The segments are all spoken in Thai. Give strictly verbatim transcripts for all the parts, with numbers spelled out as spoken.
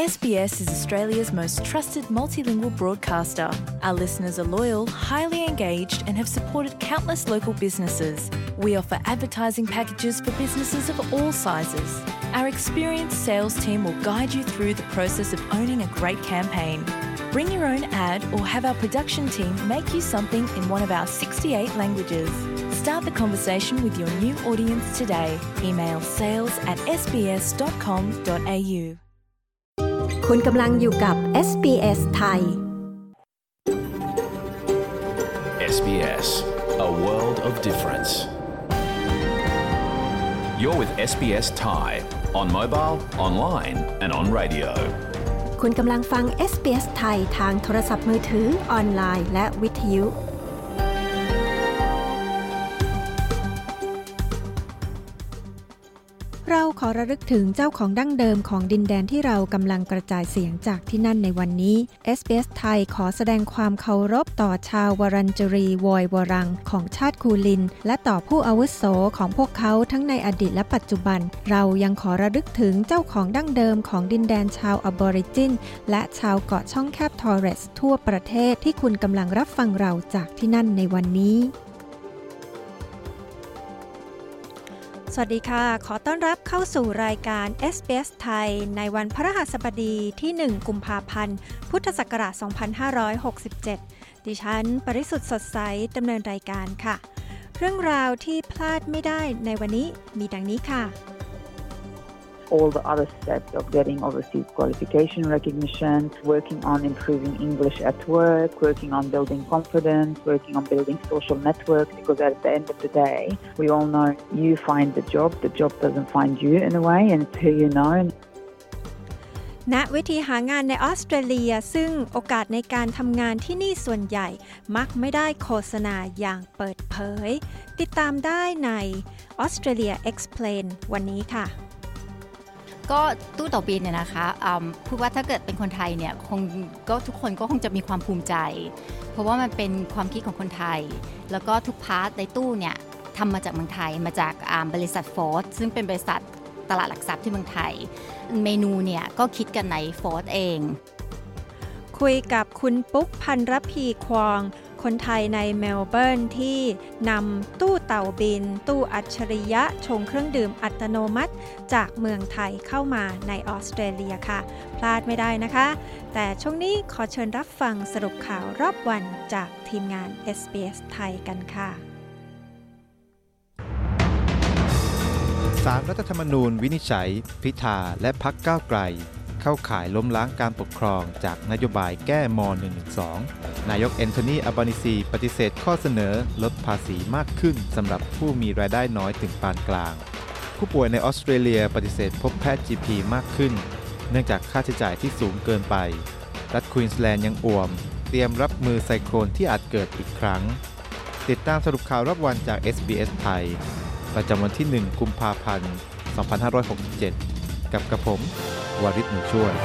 S B S is Australia's most trusted multilingual broadcaster. Our listeners are loyal, highly engaged, and have supported countless local businesses. We offer advertising packages for businesses of all sizes. Our experienced sales team will guide you through the process of owning a great campaign. Bring your own ad or have our production team make you something in one of our sixty-eight languages. Start the conversation with your new audience today. Email sales at s b s dot com dot a u คุณกำลังอยู่กับ เอส บี เอส ไทยเอส บี เอส A world of difference. You're with เอส บี เอส Thai on mobile, online and on radio. คุณกำลังฟัง เอส บี เอส ไทยทางโทรศัพท์มือถือออนไลน์และวิทยุเราขอระลึกถึงเจ้าของดั้งเดิมของดินแดนที่เรากำลังกระจายเสียงจากที่นั่นในวันนี้ เอส บี เอส ไทยขอแสดงความเคารพต่อชาววรัญจรีวอยวรังของชาติคูลินและต่อผู้อาวุโสของพวกเขาทั้งในอดีตและปัจจุบันเรายังขอระลึกถึงเจ้าของดั้งเดิมของดินแดนชาวอบอริจินและชาวเกาะช่องแคบทอร์เรสทั่วประเทศที่คุณกำลังรับฟังเราจากที่นั่นในวันนี้สวัสดีค่ะขอต้อนรับเข้าสู่รายการ เอส บี เอส ไทยในวันพฤหัสบดีที่หนึ่งกุมภาพันธ์พุทธศักราชสองพันห้าร้อยหกสิบเจ็ดดิฉันปริสุทธิ์สดใสดำเนินรายการค่ะเรื่องราวที่พลาดไม่ได้ในวันนี้มีดังนี้ค่ะ all the other steps of getting overseas qualification recognition, working on improving English at work, working on building confidence, working on building social networks, because at the end of the day, we all know you find the job, the job doesn't find you in a way, and it's who you know. ณวิธีหางานในออสเตรเลียซึ่งโอกาสในการทำงานที่นี่ส่วนใหญ่มักไม่ได้โฆษณาอย่างเปิดเผยติดตามได้ใน Australia Explain วันนี้ค่ะก็ตู้ต่อบินเนี่ยนะคะพูดว่าถ้าเกิดเป็นคนไทยเนี่ยคงก็ทุกคนก็คงจะมีความภูมิใจเพราะว่ามันเป็นความคิดของคนไทยแล้วก็ทุกพาร์ทในตู้เนี่ยทำมาจากเมืองไทยมาจากบริษัทโฟร์ดซึ่งเป็นบริษัทตลาดหลักทรัพย์ที่เมืองไทยเมนูเนี่ยก็คิดกันในโฟร์ดเองคุยกับคุณปุ๊กพันรพีควองคนไทยในเมลเบิร์นที่นำตู้เต่าบินตู้อัจฉริยะชงเครื่องดื่มอัตโนมัติจากเมืองไทยเข้ามาในออสเตรเลียค่ะพลาดไม่ได้นะคะแต่ช่วงนี้ขอเชิญรับฟังสรุปข่าวรอบวันจากทีมงาน เอส บี เอส ไทยกันค่ะศาลรัฐธรรมนูญวินิจฉัยพิธาและพรรคก้าวไกลเข้าข่ายล้มล้างการปกครองจากนโยบายแก้ม หนึ่งหนึ่งสอง นายกแอนโทนี อัลบานิซีปฏิเสธข้อเสนอลดภาษีมากขึ้นสำหรับผู้มีรายได้น้อยถึงปานกลางผู้ป่วยในออสเตรเลียปฏิเสธพบแพทย์ จี พี มากขึ้นเนื่องจากค่าใช้จ่ายที่สูงเกินไปรัฐควีนสแลนด์ยังอ่วมเตรียมรับมือไซโคลนที่อาจเกิดอีกครั้งติดตามสรุปข่าวรอบวันจาก เอส บี เอส ไทยประจำวันที่หนึ่งกุมภาพันธ์สองพันห้าร้อยหกสิบเจ็ดกับกระผมวริศ หนูช่วย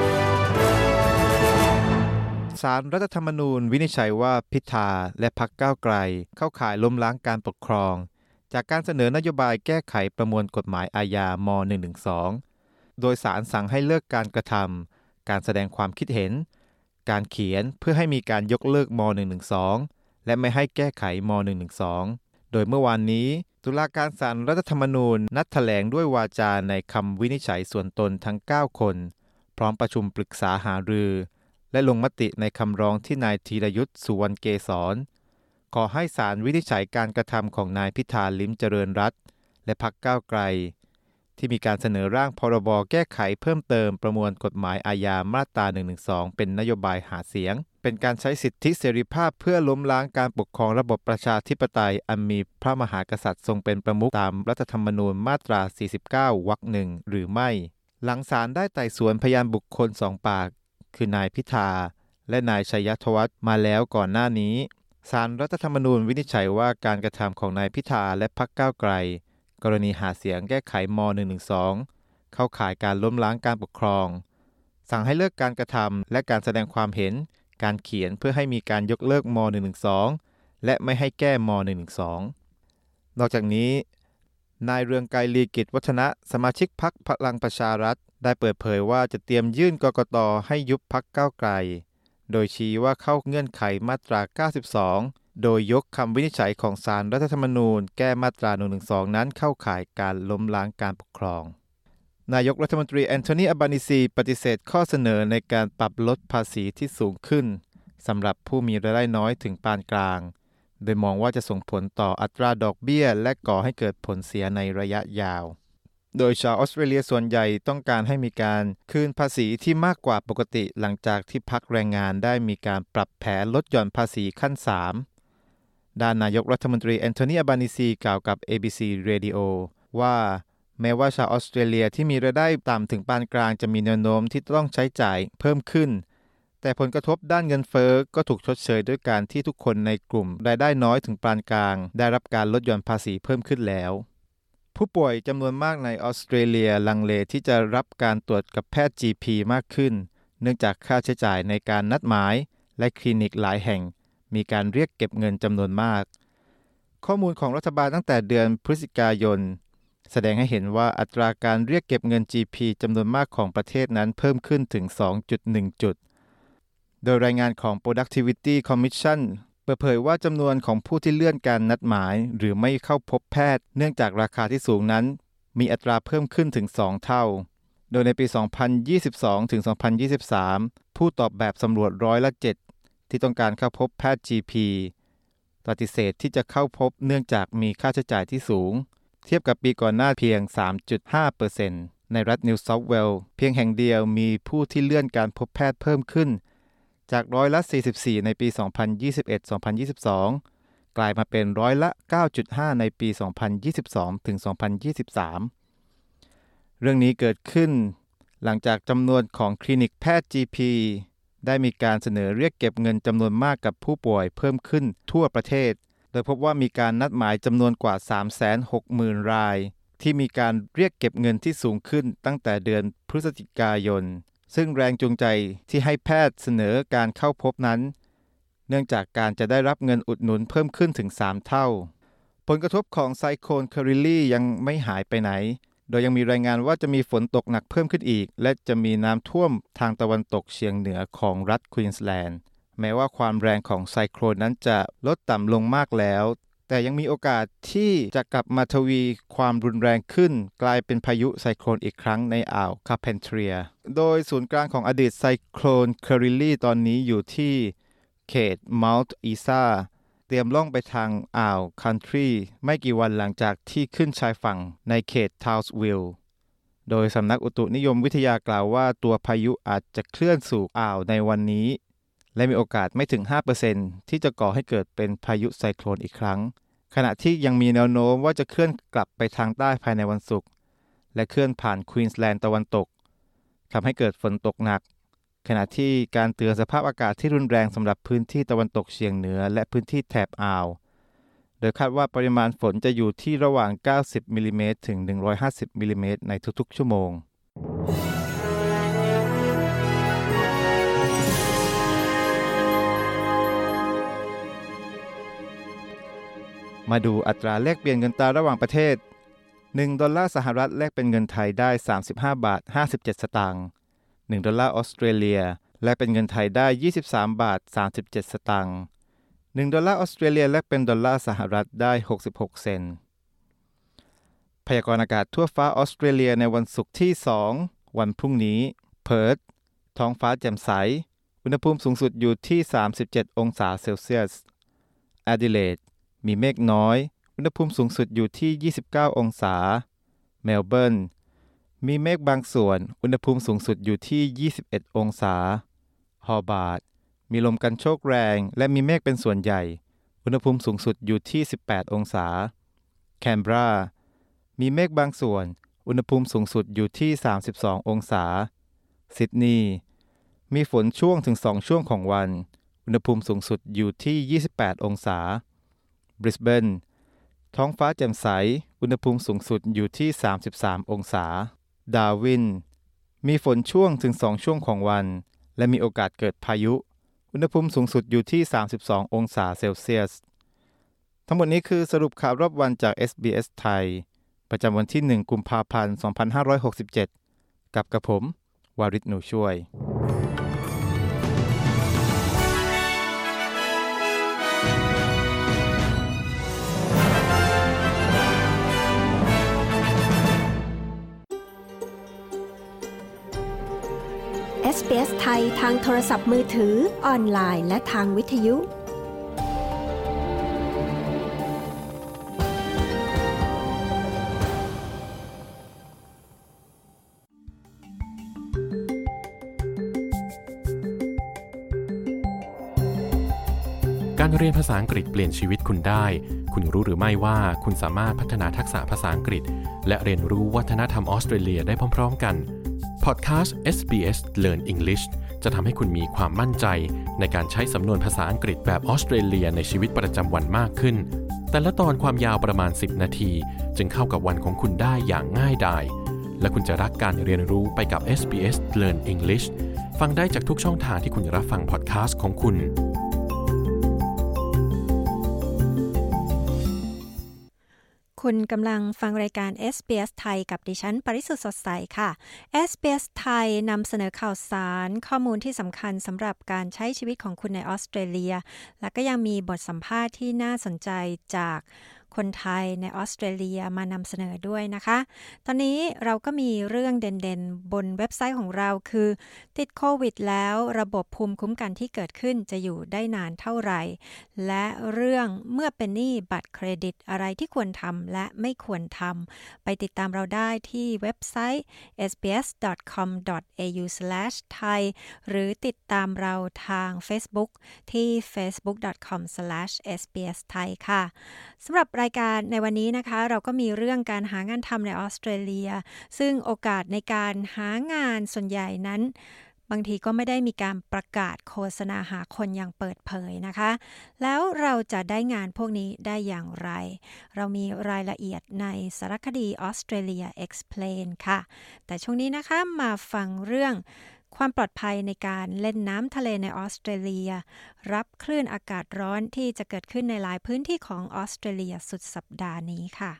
ศาลรัฐธรรมนูญวินิจฉัยว่าพิธาและพรรคก้าวไกลเข้าข่ายล้มล้างการปกครองจากการเสนอนโยบายแก้ไขประมวลกฎหมายอาญา ม หนึ่งหนึ่งสอง โดยศาลสั่งให้เลิกการกระทำการแสดงความคิดเห็นการเขียนเพื่อให้มีการยกเลิก ม หนึ่งหนึ่งสอง และไม่ให้แก้ไข ม หนึ่งหนึ่งสอง โดยเมื่อวานนี้ตุลาการศาลรัฐธรรมนูญนัดแถลงด้วยวาจาในคำวินิจฉัยส่วนตนทั้งเก้าคนพร้อมประชุมปรึกษาหารือและลงมติในคำร้องที่นายธีรยุทธสุวรรณเกษรขอให้ศาลวินิจฉัยการกระทำของนายพิธาลิ้มเจริญรัตน์และพรรคก้าวไกลที่มีการเสนอร่างพรบแก้ไขเพิ่มเติมประมวลกฎหมายอาญามาตราหนึ่งหนึ่งสองเป็นนโยบายหาเสียงเป็นการใช้สิทธิเสรีภาพเพื่อล้มล้างการปกครองระบบประชาธิปไตยอันมีพระมหากษัตริย์ทรงเป็นประมุขตามรัฐธรรมนูญมาตราสี่สิบเก้าวรรคหนึ่งหรือไม่หลังศาลได้ไต่สวนพยานบุคคลสองปากคือนายพิธาและนายชัยธวัฒน์มาแล้วก่อนหน้านี้ศาลรัฐธรรมนูญวินิจฉัยว่าการกระทำของนายพิธาและพรรคก้าวไกลกรณีหาเสียงแก้ไข ม หนึ่งหนึ่งสองเข้าข่ายการล้มล้างการปกครองสั่งให้เลิกการกระทำและการแสดงความเห็นการเขียนเพื่อให้มีการยกเลิก ม หนึ่งหนึ่งสองและไม่ให้แก้ ม หนึ่งหนึ่งสองนอกจากนี้นายเรืองไกรลีกิจวัฒนะสมาชิกพรรคพลังประชารัฐได้เปิดเผยว่าจะเตรียมยื่นกกต.ให้ยุบพรรคก้าวไกลโดยชี้ว่าเข้าเงื่อนไขมาตราเก้าสิบสองโดยยกคำวินิจฉัยของศาลรัฐธรรมนูญแก้มาตราหนึ่งหนึ่งสองนั้นเข้าข่ายการล้มล้างการปกครองนายกรัฐมนตรีแอนโทนีอัลบานิซีปฏิเสธข้อเสนอในการปรับลดภาษีที่สูงขึ้นสำหรับผู้มีรายได้น้อยถึงปานกลางโดยมองว่าจะส่งผลต่ออัตราดอกเบี้ยและก่อให้เกิดผลเสียในระยะยาวโดยชาวออสเตรเลียส่วนใหญ่ต้องการให้มีการคืนภาษีที่มากกว่าปกติหลังจากที่พรรคแรงงานได้มีการปรับแผนลดหย่อนภาษีขั้นสามด้านนายกรัฐมนตรีแอนโทนีอัลบานิซีกล่าวกับ เอ บี ซี Radio ว่าแม้ว่าชาวออสเตรเลียที่มีรายได้ต่ำถึงปานกลางจะมีแนวโน้มที่ต้องใช้จ่ายเพิ่มขึ้นแต่ผลกระทบด้านเงินเฟ้อก็ถูกชดเชยด้วยการที่ทุกคนในกลุ่มรายได้น้อยถึงปานกลางได้รับการลดหย่อนภาษีเพิ่มขึ้นแล้วผู้ป่วยจำนวนมากในออสเตรเลียลังเลที่จะรับการตรวจกับแพทย์ จี พี มากขึ้นเนื่องจากค่าใช้จ่ายในการนัดหมายและคลินิกหลายแห่งมีการเรียกเก็บเงินจำนวนมากข้อมูลของรัฐบาลตั้งแต่เดือนพฤศจิกายนแสดงให้เห็นว่าอัตราการเรียกเก็บเงิน จี พี จำนวนมากของประเทศนั้นเพิ่มขึ้นถึง สองจุดหนึ่ง จุดโดยรายงานของ Productivity Commission เปิดเผยว่าจำนวนของผู้ที่เลื่อนการนัดหมายหรือไม่เข้าพบแพทย์เนื่องจากราคาที่สูงนั้นมีอัตราเพิ่มขึ้นถึงสองเท่าโดยในปี สองพันยี่สิบสองถึงสองพันยี่สิบสาม ผู้ตอบแบบสำรวจร้อยละเจ็ดที่ต้องการเข้าพบแพทย์ จี พี ปฏิเสธที่จะเข้าพบเนื่องจากมีค่าใช้จ่ายที่สูงเทียบกับปีก่อนหน้าเพียง สามจุดห้าเปอร์เซ็นต์ ในรัฐนิวเซาท์เวลส์เพียงแห่งเดียวมีผู้ที่เลื่อนการพบแพทย์เพิ่มขึ้นจากร้อยละสี่สิบสี่ในปี สองพันยี่สิบเอ็ด สองพันยี่สิบสอง กลายมาเป็นร้อยละ เก้าจุดห้า ในปี สองพันยี่สิบสอง ถึง สองพันยี่สิบสาม เรื่องนี้เกิดขึ้นหลังจากจำนวนของคลินิกแพทย์ จี พี ได้มีการเสนอเรียกเก็บเงินจำนวนมากกับผู้ป่วยเพิ่มขึ้นทั่วประเทศโดยพบว่ามีการนัดหมายจำนวนกว่า สามแสนหกหมื่น รายที่มีการเรียกเก็บเงินที่สูงขึ้นตั้งแต่เดือนพฤศจิกายนซึ่งแรงจูงใจที่ให้แพทย์เสนอการเข้าพบนั้นเนื่องจากการจะได้รับเงินอุดหนุนเพิ่มขึ้นถึงสามเท่าผลกระทบของไซโคลนแคริลลี่ยังไม่หายไปไหนโดยยังมีรายงานว่าจะมีฝนตกหนักเพิ่มขึ้นอีกและจะมีน้ำท่วมทางตะวันตกเฉียงเหนือของรัฐควีนส์แลนด์แม้ว่าความแรงของไซโคลนนั้นจะลดต่ำลงมากแล้วแต่ยังมีโอกาสที่จะกลับมาทวีความรุนแรงขึ้นกลายเป็นพายุไซโคลนอีกครั้งในอ่าวคาร์เพนเทรียโดยศูนย์กลางของอดีตไซโคลนแคริลลี่ตอนนี้อยู่ที่เขตมัลต์อีซาเตรียมล่องไปทางอ่าวคันทรีไม่กี่วันหลังจากที่ขึ้นชายฝั่งในเขตทาวส์วิลล์โดยสำนักอุตุนิยมวิทยากล่าวว่าตัวพายุอาจจะเคลื่อนสู่อ่าวในวันนี้และมีโอกาสไม่ถึง ห้าเปอร์เซ็นต์ ที่จะก่อให้เกิดเป็นพายุไซโคลนอีกครั้งขณะที่ยังมีแนวโน้มว่าจะเคลื่อนกลับไปทางใต้ภายในวันศุกร์และเคลื่อนผ่านควีนส์แลนด์ตะวันตกทำให้เกิดฝนตกหนักขณะที่การเตือนสภาพอากาศที่รุนแรงสำหรับพื้นที่ตะวันตกเฉียงเหนือและพื้นที่แถบอ่าวโดยคาดว่าปริมาณฝนจะอยู่ที่ระหว่างเก้าสิบมิลลิเมตรถึงหนึ่งร้อยห้าสิบมิลลิเมตรในทุกๆชั่วโมงมาดูอัตราแลกเปลี่ยนเงินตราระหว่างประเทศหนึ่งดอลลาร์สหรัฐแลกเป็นเงินไทยได้สามสิบห้าบาทห้าสิบเจ็ดสตางค์หนึ่งดอลลาร์ออสเตรเลียแลกเป็นเงินไทยได้ยี่สิบสามบาทสามสิบเจ็ดสตางค์หนึ่งดอลลาร์ออสเตรเลียแลกเป็นดอลลาร์สหรัฐได้หกสิบหกเซนต์พยากรณ์อากาศทั่วฟ้าออสเตรเลียในวันศุกร์ที่สองวันพรุ่งนี้เพิร์ธท้องฟ้าแจ่มใสอุณหภูมิสูงสุดอยู่ที่สามสิบเจ็ดองศาเซลเซียสแอดิเลดมีเมฆน้อยอุณหภูมิสูงสุดอยู่ที่ยี่สิบเก้าองศาเมลเบิร์นมีเมฆบางส่วนอุณหภูมิสูงสุดอยู่ที่ยี่สิบเอ็ดองศาฮอบาร์ตมีลมกันโชกแรงและมีเมฆเป็นส่วนใหญ่อุณหภูมิสูงสุดอยู่ที่สิบแปดองศาแคนเบรามีเมฆบางส่วนอุณหภูมิสูงสุดอยู่ที่สามสิบสององศาซิดนีย์มีฝนช่วงถึงสองช่วงของวันอุณหภูมิสูงสุดอยู่ที่ยี่สิบแปดองศาบริสเบนท้องฟ้าแจ่มใสอุณหภูมิสูงสุดอยู่ที่สามสิบสามองศาดาร์วินมีฝนช่วงถึงสองช่วงของวันและมีโอกาสเกิดพายุอุณหภูมิสูงสุดอยู่ที่สามสิบสององศาเซลเซียสทั้งหมดนี้คือสรุปข่าวรอบวันจาก เอส บี เอส ไทยประจำวันที่หนึ่งกุมภาพันธ์สองพันห้าร้อยหกสิบเจ็ดกับกระผมวาริศหนูช่วยเอส บี เอส ไทยทางโทรศัพท์มือถือออนไลน์และทางวิทยุการเรียนภาษาอังกฤษเปลี่ยนชีวิตคุณได้คุณรู้หรือไม่ว่าคุณสามารถพัฒนาทักษะภาษาอังกฤษและเรียนรู้วัฒนธรรมออสเตรเลียได้พร้อมๆกันพอดแคสต์ เอส บี เอส Learn English จะทำให้คุณมีความมั่นใจในการใช้สำนวนภาษาอังกฤษแบบออสเตรเลียในชีวิตประจำวันมากขึ้นแต่ละตอนความยาวประมาณสิบนาทีจึงเข้ากับวันของคุณได้อย่างง่ายดายและคุณจะรักการเรียนรู้ไปกับ เอส บี เอส Learn English ฟังได้จากทุกช่องทางที่คุณรับฟังพอดแคสต์ของคุณคุณกำลังฟังรายการ เอส บี เอส ไทยกับดิฉันปริสุทธิ์สดใสค่ะ เอส บี เอส ไทยนำเสนอข่าวสารข้อมูลที่สำคัญสำหรับการใช้ชีวิตของคุณในออสเตรเลียและก็ยังมีบทสัมภาษณ์ที่น่าสนใจจากคนไทยในออสเตรเลียมานำเสนอด้วยนะคะตอนนี้เราก็มีเรื่องเด่นๆบนเว็บไซต์ของเราคือติดโควิดแล้วระบบภูมิคุ้มกันที่เกิดขึ้นจะอยู่ได้นานเท่าไหร่และเรื่องเมื่อเป็นหนี้บัตรเครดิตอะไรที่ควรทำและไม่ควรทำไปติดตามเราได้ที่เว็บไซต์ เอส บี เอส ดอท คอม ดอท เอ ยู สแลช ไทย หรือติดตามเราทาง Facebook ที่ เฟซบุ๊ก ดอท คอม สแลช เอส บี เอส ไทย ค่ะสำหรับรายการในวันนี้นะคะเราก็มีเรื่องการหางานทำในออสเตรเลียซึ่งโอกาสในการหางานส่วนใหญ่นั้นบางทีก็ไม่ได้มีการประกาศโฆษณาหาคนอย่างเปิดเผยนะคะแล้วเราจะได้งานพวกนี้ได้อย่างไรเรามีรายละเอียดในสารคดี Australia Explain ค่ะแต่ช่วงนี้นะคะมาฟังเรื่องความปลอดภัยในการเล่นน้ำทะเลในออสเตรเลียรับคลื่นอากาศร้อนที่จะเกิดขึ้นในหลายพื้นที่ของออสเตรเลียสุดสัปดาห์นี้ค่ะ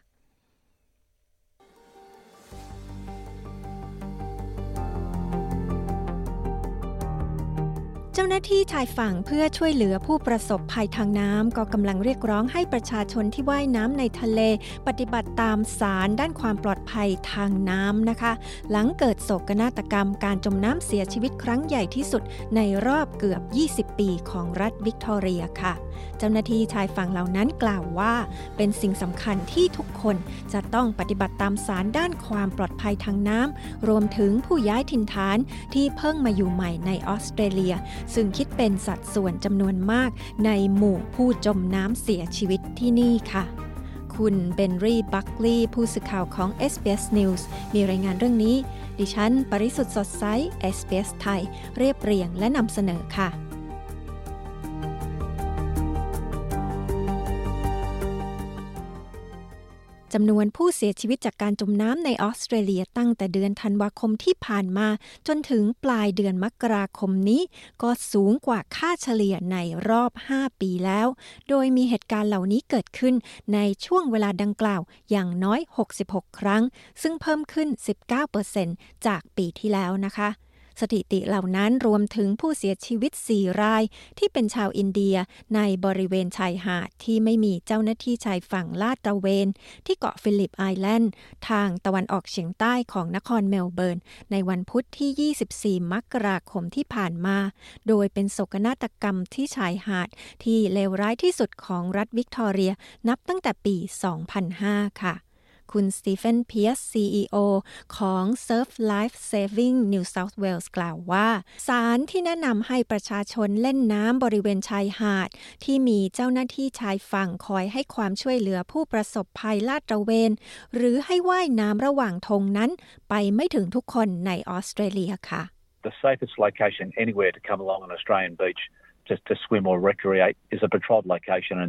เจ้าหน้าที่ชายฝั่งเพื่อช่วยเหลือผู้ประสบภัยทางน้ำก็กำลังเรียกร้องให้ประชาชนที่ว่ายน้ำในทะเลปฏิบัติตามศาลด้านความปลอดภัยทางน้ำนะคะหลังเกิดโศกนาฏกรรมการจมน้ำเสียชีวิตครั้งใหญ่ที่สุดในรอบเกือบยี่สิบปีของรัฐวิกตอเรียค่ะเจ้าหน้าที่ชายฝั่งเหล่านั้นกล่าวว่าเป็นสิ่งสำคัญที่ทุกคนจะต้องปฏิบัติตามศาลด้านความปลอดภัยทางน้ำรวมถึงผู้ย้ายถิ่นฐานที่เพิ่งมาอยู่ใหม่ในออสเตรเลียซึ่งคิดเป็นสัดส่วนจำนวนมากในหมู่ผู้จมน้ำเสียชีวิตที่นี่ค่ะคุณเบนรี่บัคลีย์ผู้สื่อข่าวของ เอส บี เอส News มีรายงานเรื่องนี้ดิฉันปริสุทธิ์สดใส เอส บี เอส ไทยเรียบเรียงและนำเสนอค่ะจำนวนผู้เสียชีวิตจากการจมน้ำในออสเตรเลียตั้งแต่เดือนธันวาคมที่ผ่านมาจนถึงปลายเดือนมกราคมนี้ก็สูงกว่าค่าเฉลี่ยในรอบห้าปีแล้วโดยมีเหตุการณ์เหล่านี้เกิดขึ้นในช่วงเวลาดังกล่าวอย่างน้อยหกสิบหกครั้งซึ่งเพิ่มขึ้น สิบเก้าเปอร์เซ็นต์ จากปีที่แล้วนะคะสถิติเหล่านั้นรวมถึงผู้เสียชีวิตสี่รายที่เป็นชาวอินเดียในบริเวณชายหาดที่ไม่มีเจ้าหน้าที่ชายฝั่งลาดตระเวนที่เกาะฟิลิปไอแลนด์ทางตะวันออกเฉียงใต้ของนครเมลเบิร์นในวันพุธที่ยี่สิบสี่มกราคมที่ผ่านมาโดยเป็นโศกนาฏกรรมที่ชายหาดที่เลวร้ายที่สุดของรัฐวิกตอเรียนับตั้งแต่ปีสองพันห้าค่ะคุณสตีเฟน เพียร์ส ซี อี โอ ของ Surf Life Saving New South Wales กล่าวว่าศาลที่แนะนำให้ประชาชนเล่นน้ำบริเวณชายหาดที่มีเจ้าหน้าที่ชายฝั่งคอยให้ความช่วยเหลือผู้ประสบภัยลาดตระเวนหรือให้ว่ายน้ำระหว่างธงนั้นไปไม่ถึงทุกคนในออสเตรเลียค่ะ The safest location anywhere to come along an Australian beach just to swim or recreate is a patrolled location and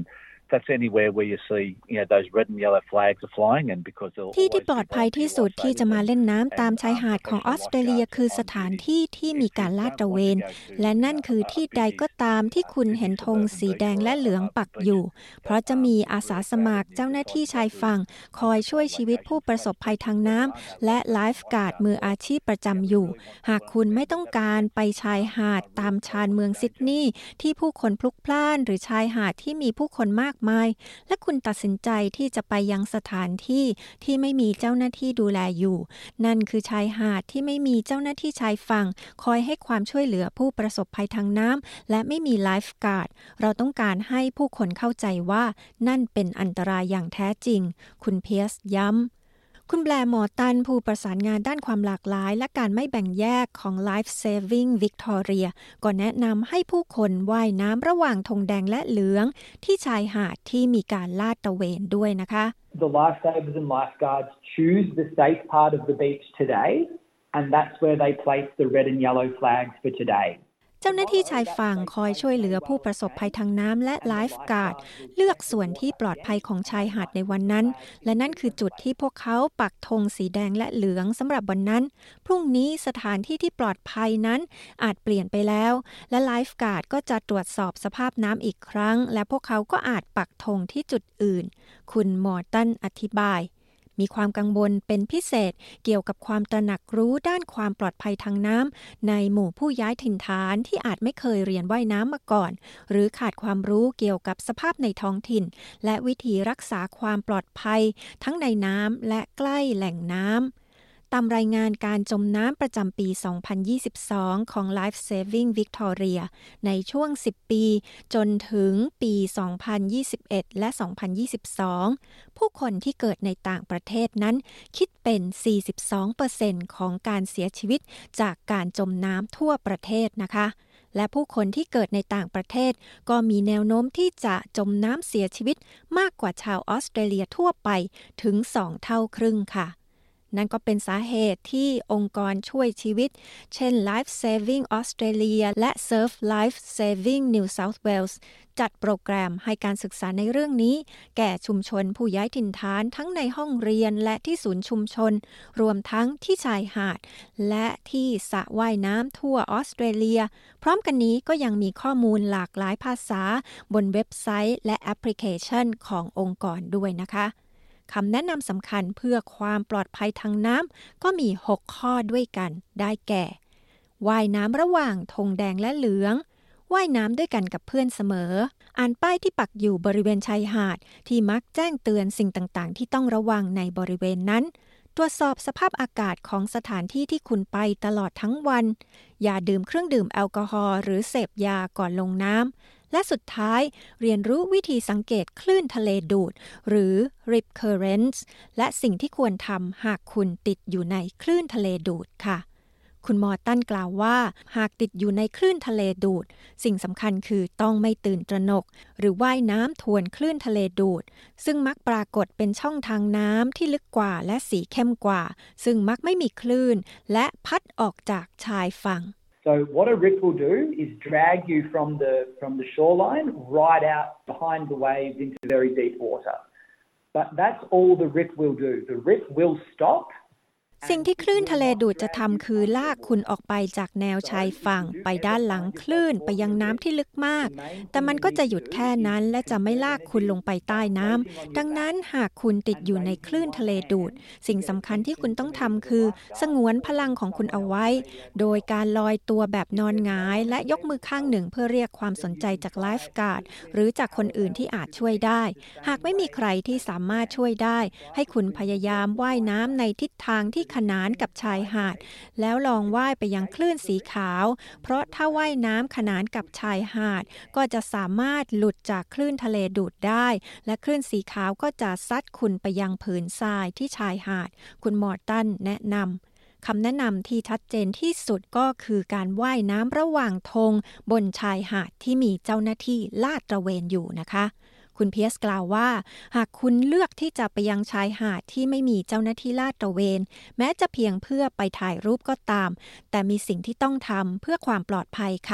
That's anywhere where you see, you know, those red and yellow flags are flying, and because ที่ที่ปลอดภัยที่สุดที่จะมาเล่นน้ำตามชายหาดของออสเตรเลียคือสถานที่ที่มีการลาดตระเวนและนั่นคือที่ใดก็ตามที่คุณเห็นธงสีแดงและเหลืองปักอยู่เพราะจะมีอาสาสมัครเจ้าหน้าที่ชายฝั่งคอยช่วยชีวิตผู้ประสบภัยทางน้ำและไลฟ์การ์ดมืออาชีพประจำอยู่หากคุณไม่ต้องการไปชายหาดตามชานเมืองซิดนีย์ที่ผู้คนพลุกพล่านหรือชายหาดที่มีผู้คนมากมายและคุณตัดสินใจที่จะไปยังสถานที่ที่ไม่มีเจ้าหน้าที่ดูแลอยู่นั่นคือชายหาดที่ไม่มีเจ้าหน้าที่ชายฝั่งคอยให้ความช่วยเหลือผู้ประสบภัยทางน้ำและไม่มีไลฟ์การ์ดเราต้องการให้ผู้คนเข้าใจว่านั่นเป็นอันตรายอย่างแท้จริงคุณเพียร์สย้ำคุณแบร์มอร์ตันผู้ประสานงานด้านความหลากหลายและการไม่แบ่งแยกของ Life Saving Victoria ก็แนะนำให้ผู้คนว่ายน้ำระหว่างธงแดงและเหลืองที่ชายหาดที่มีการลาดตระเวนด้วยนะคะ The lifesavers and lifeguards choose the safe part of the beach today, and that's where they place the red and yellow flags for today. เจ้าหน้าที่ชายฝั่งคอยช่วยเหลือผู้ประสบภัยทางน้ำและไลฟ์การ์ดเลือกส่วนที่ปลอดภัยของชายหาดในวันนั้นและนั่นคือจุดที่พวกเขาปักธงสีแดงและเหลืองสำหรับวันนั้นพรุ่งนี้สถานที่ที่ปลอดภัยนั้นอาจเปลี่ยนไปแล้วและไลฟ์การ์ดก็จะตรวจสอบสภาพน้ำอีกครั้งและพวกเขาก็อาจปักธงที่จุดอื่นคุณมอร์ตันอธิบายมีความกังวลเป็นพิเศษเกี่ยวกับความตระหนักรู้ด้านความปลอดภัยทางน้ำในหมู่ผู้ย้ายถิ่นฐานที่อาจไม่เคยเรียนว่ายน้ำมาก่อนหรือขาดความรู้เกี่ยวกับสภาพในท้องถิ่นและวิธีรักษาความปลอดภัยทั้งในน้ำและใกล้แหล่งน้ำตามรายงานการจมน้ำประจำปี สองพันยี่สิบสอง ของ Life Saving Victoria ในช่วง สิบ ปีจนถึงปี สองพันยี่สิบเอ็ด และ สองพันยี่สิบสอง ผู้คนที่เกิดในต่างประเทศนั้นคิดเป็น สี่สิบสองเปอร์เซ็นต์ ของการเสียชีวิตจากการจมน้ำทั่วประเทศนะคะและผู้คนที่เกิดในต่างประเทศก็มีแนวโน้มที่จะจมน้ำเสียชีวิตมากกว่าชาวออสเตรเลียทั่วไปถึงสองเท่าครึ่งค่ะนั่นก็เป็นสาเหตุที่องค์กรช่วยชีวิตเช่น Life Saving Australia และ Surf Life Saving New South Wales จัดโปรแกรมให้การศึกษาในเรื่องนี้แก่ชุมชนผู้ย้ายถิ่นฐานทั้งในห้องเรียนและที่ศูนย์ชุมชนรวมทั้งที่ชายหาดและที่สระว่ายน้ำทั่วออสเตรเลียพร้อมกันนี้ก็ยังมีข้อมูลหลากหลายภาษาบนเว็บไซต์และแอปพลิเคชันขององค์กรด้วยนะคะคำแนะนำสำคัญเพื่อความปลอดภัยทางน้ำก็มีหกข้อด้วยกันได้แก่ว่ายน้ำระหว่างธงแดงและเหลืองว่ายน้ำด้วยกันกับเพื่อนเสมออ่านป้ายที่ปักอยู่บริเวณชายหาดที่มักแจ้งเตือนสิ่งต่างๆที่ต้องระวังในบริเวณนั้นตรวจสอบสภาพอากาศของสถานที่ที่คุณไปตลอดทั้งวันอย่าดื่มเครื่องดื่มแอลกอฮอล์หรือเสพยาก่อนลงน้ำและสุดท้ายเรียนรู้วิธีสังเกตคลื่นทะเลดูดหรือ rip currents และสิ่งที่ควรทำหากคุณติดอยู่ในคลื่นทะเลดูดค่ะคุณมอร์ตันกล่าวว่าหากติดอยู่ในคลื่นทะเลดูดสิ่งสำคัญคือต้องไม่ตื่นตระหนกหรือว่ายน้ำทวนคลื่นทะเลดูดซึ่งมักปรากฏเป็นช่องทางน้ำที่ลึกกว่าและสีเข้มกว่าซึ่งมักไม่มีคลื่นและพัดออกจากชายฝั่ง So what a rip will do is drag you from the from the shoreline right out behind the waves into very deep water. But that's all the rip will do. The rip will stop. สิ่งที่คลื่นทะเลดูดจะทำคือลากคุณออกไปจากแนวชายฝั่งไปด้านหลังคลื่นไปยังน้ำที่ลึกมากแต่มันก็จะหยุดแค่นั้นและจะไม่ลากคุณลงไปใต้น้ำดังนั้นหากคุณติดอยู่ในคลื่นทะเลดูดสิ่งสำคัญที่คุณต้องทำคือสงวนพลังของคุณเอาไว้โดยการลอยตัวแบบนอนหงายและยกมือข้างหนึ่งเพื่อเรียกความสนใจจากไลฟ์การ์ดหรือจากคนอื่นที่อาจช่วยได้หากไม่มีใครที่สามารถช่วยได้ให้คุณพยายามว่ายน้ำในทิศทางที่ขนานกับชายหาดแล้วลองว่ายไปยังคลื่นสีขาวเพราะถ้าว่ายน้ำขนานกับชายหาดก็จะสามารถหลุดจากคลื่นทะเลดูดได้และคลื่นสีขาวก็จะซัดคุณไปยังผืนทรายที่ชายหาดคุณมอร์ตันแนะนำคำแนะนำที่ชัดเจนที่สุดก็คือการว่ายน้ำระหว่างธงบนชายหาดที่มีเจ้าหน้าที่ลาดตระเวนอยู่นะคะคุณเพียร์สกล่าวว่าหากคุณเลือกที่จะไปยังชายหาดที่ไม่มีเจ้าหน้าที่ลาดตระเวนแม้จะเพียงเพื่อไปถ่ายรูปก็ตามแต่มีสิ่งที่ต้องทำเพื่อความปลอดภัยค่ะ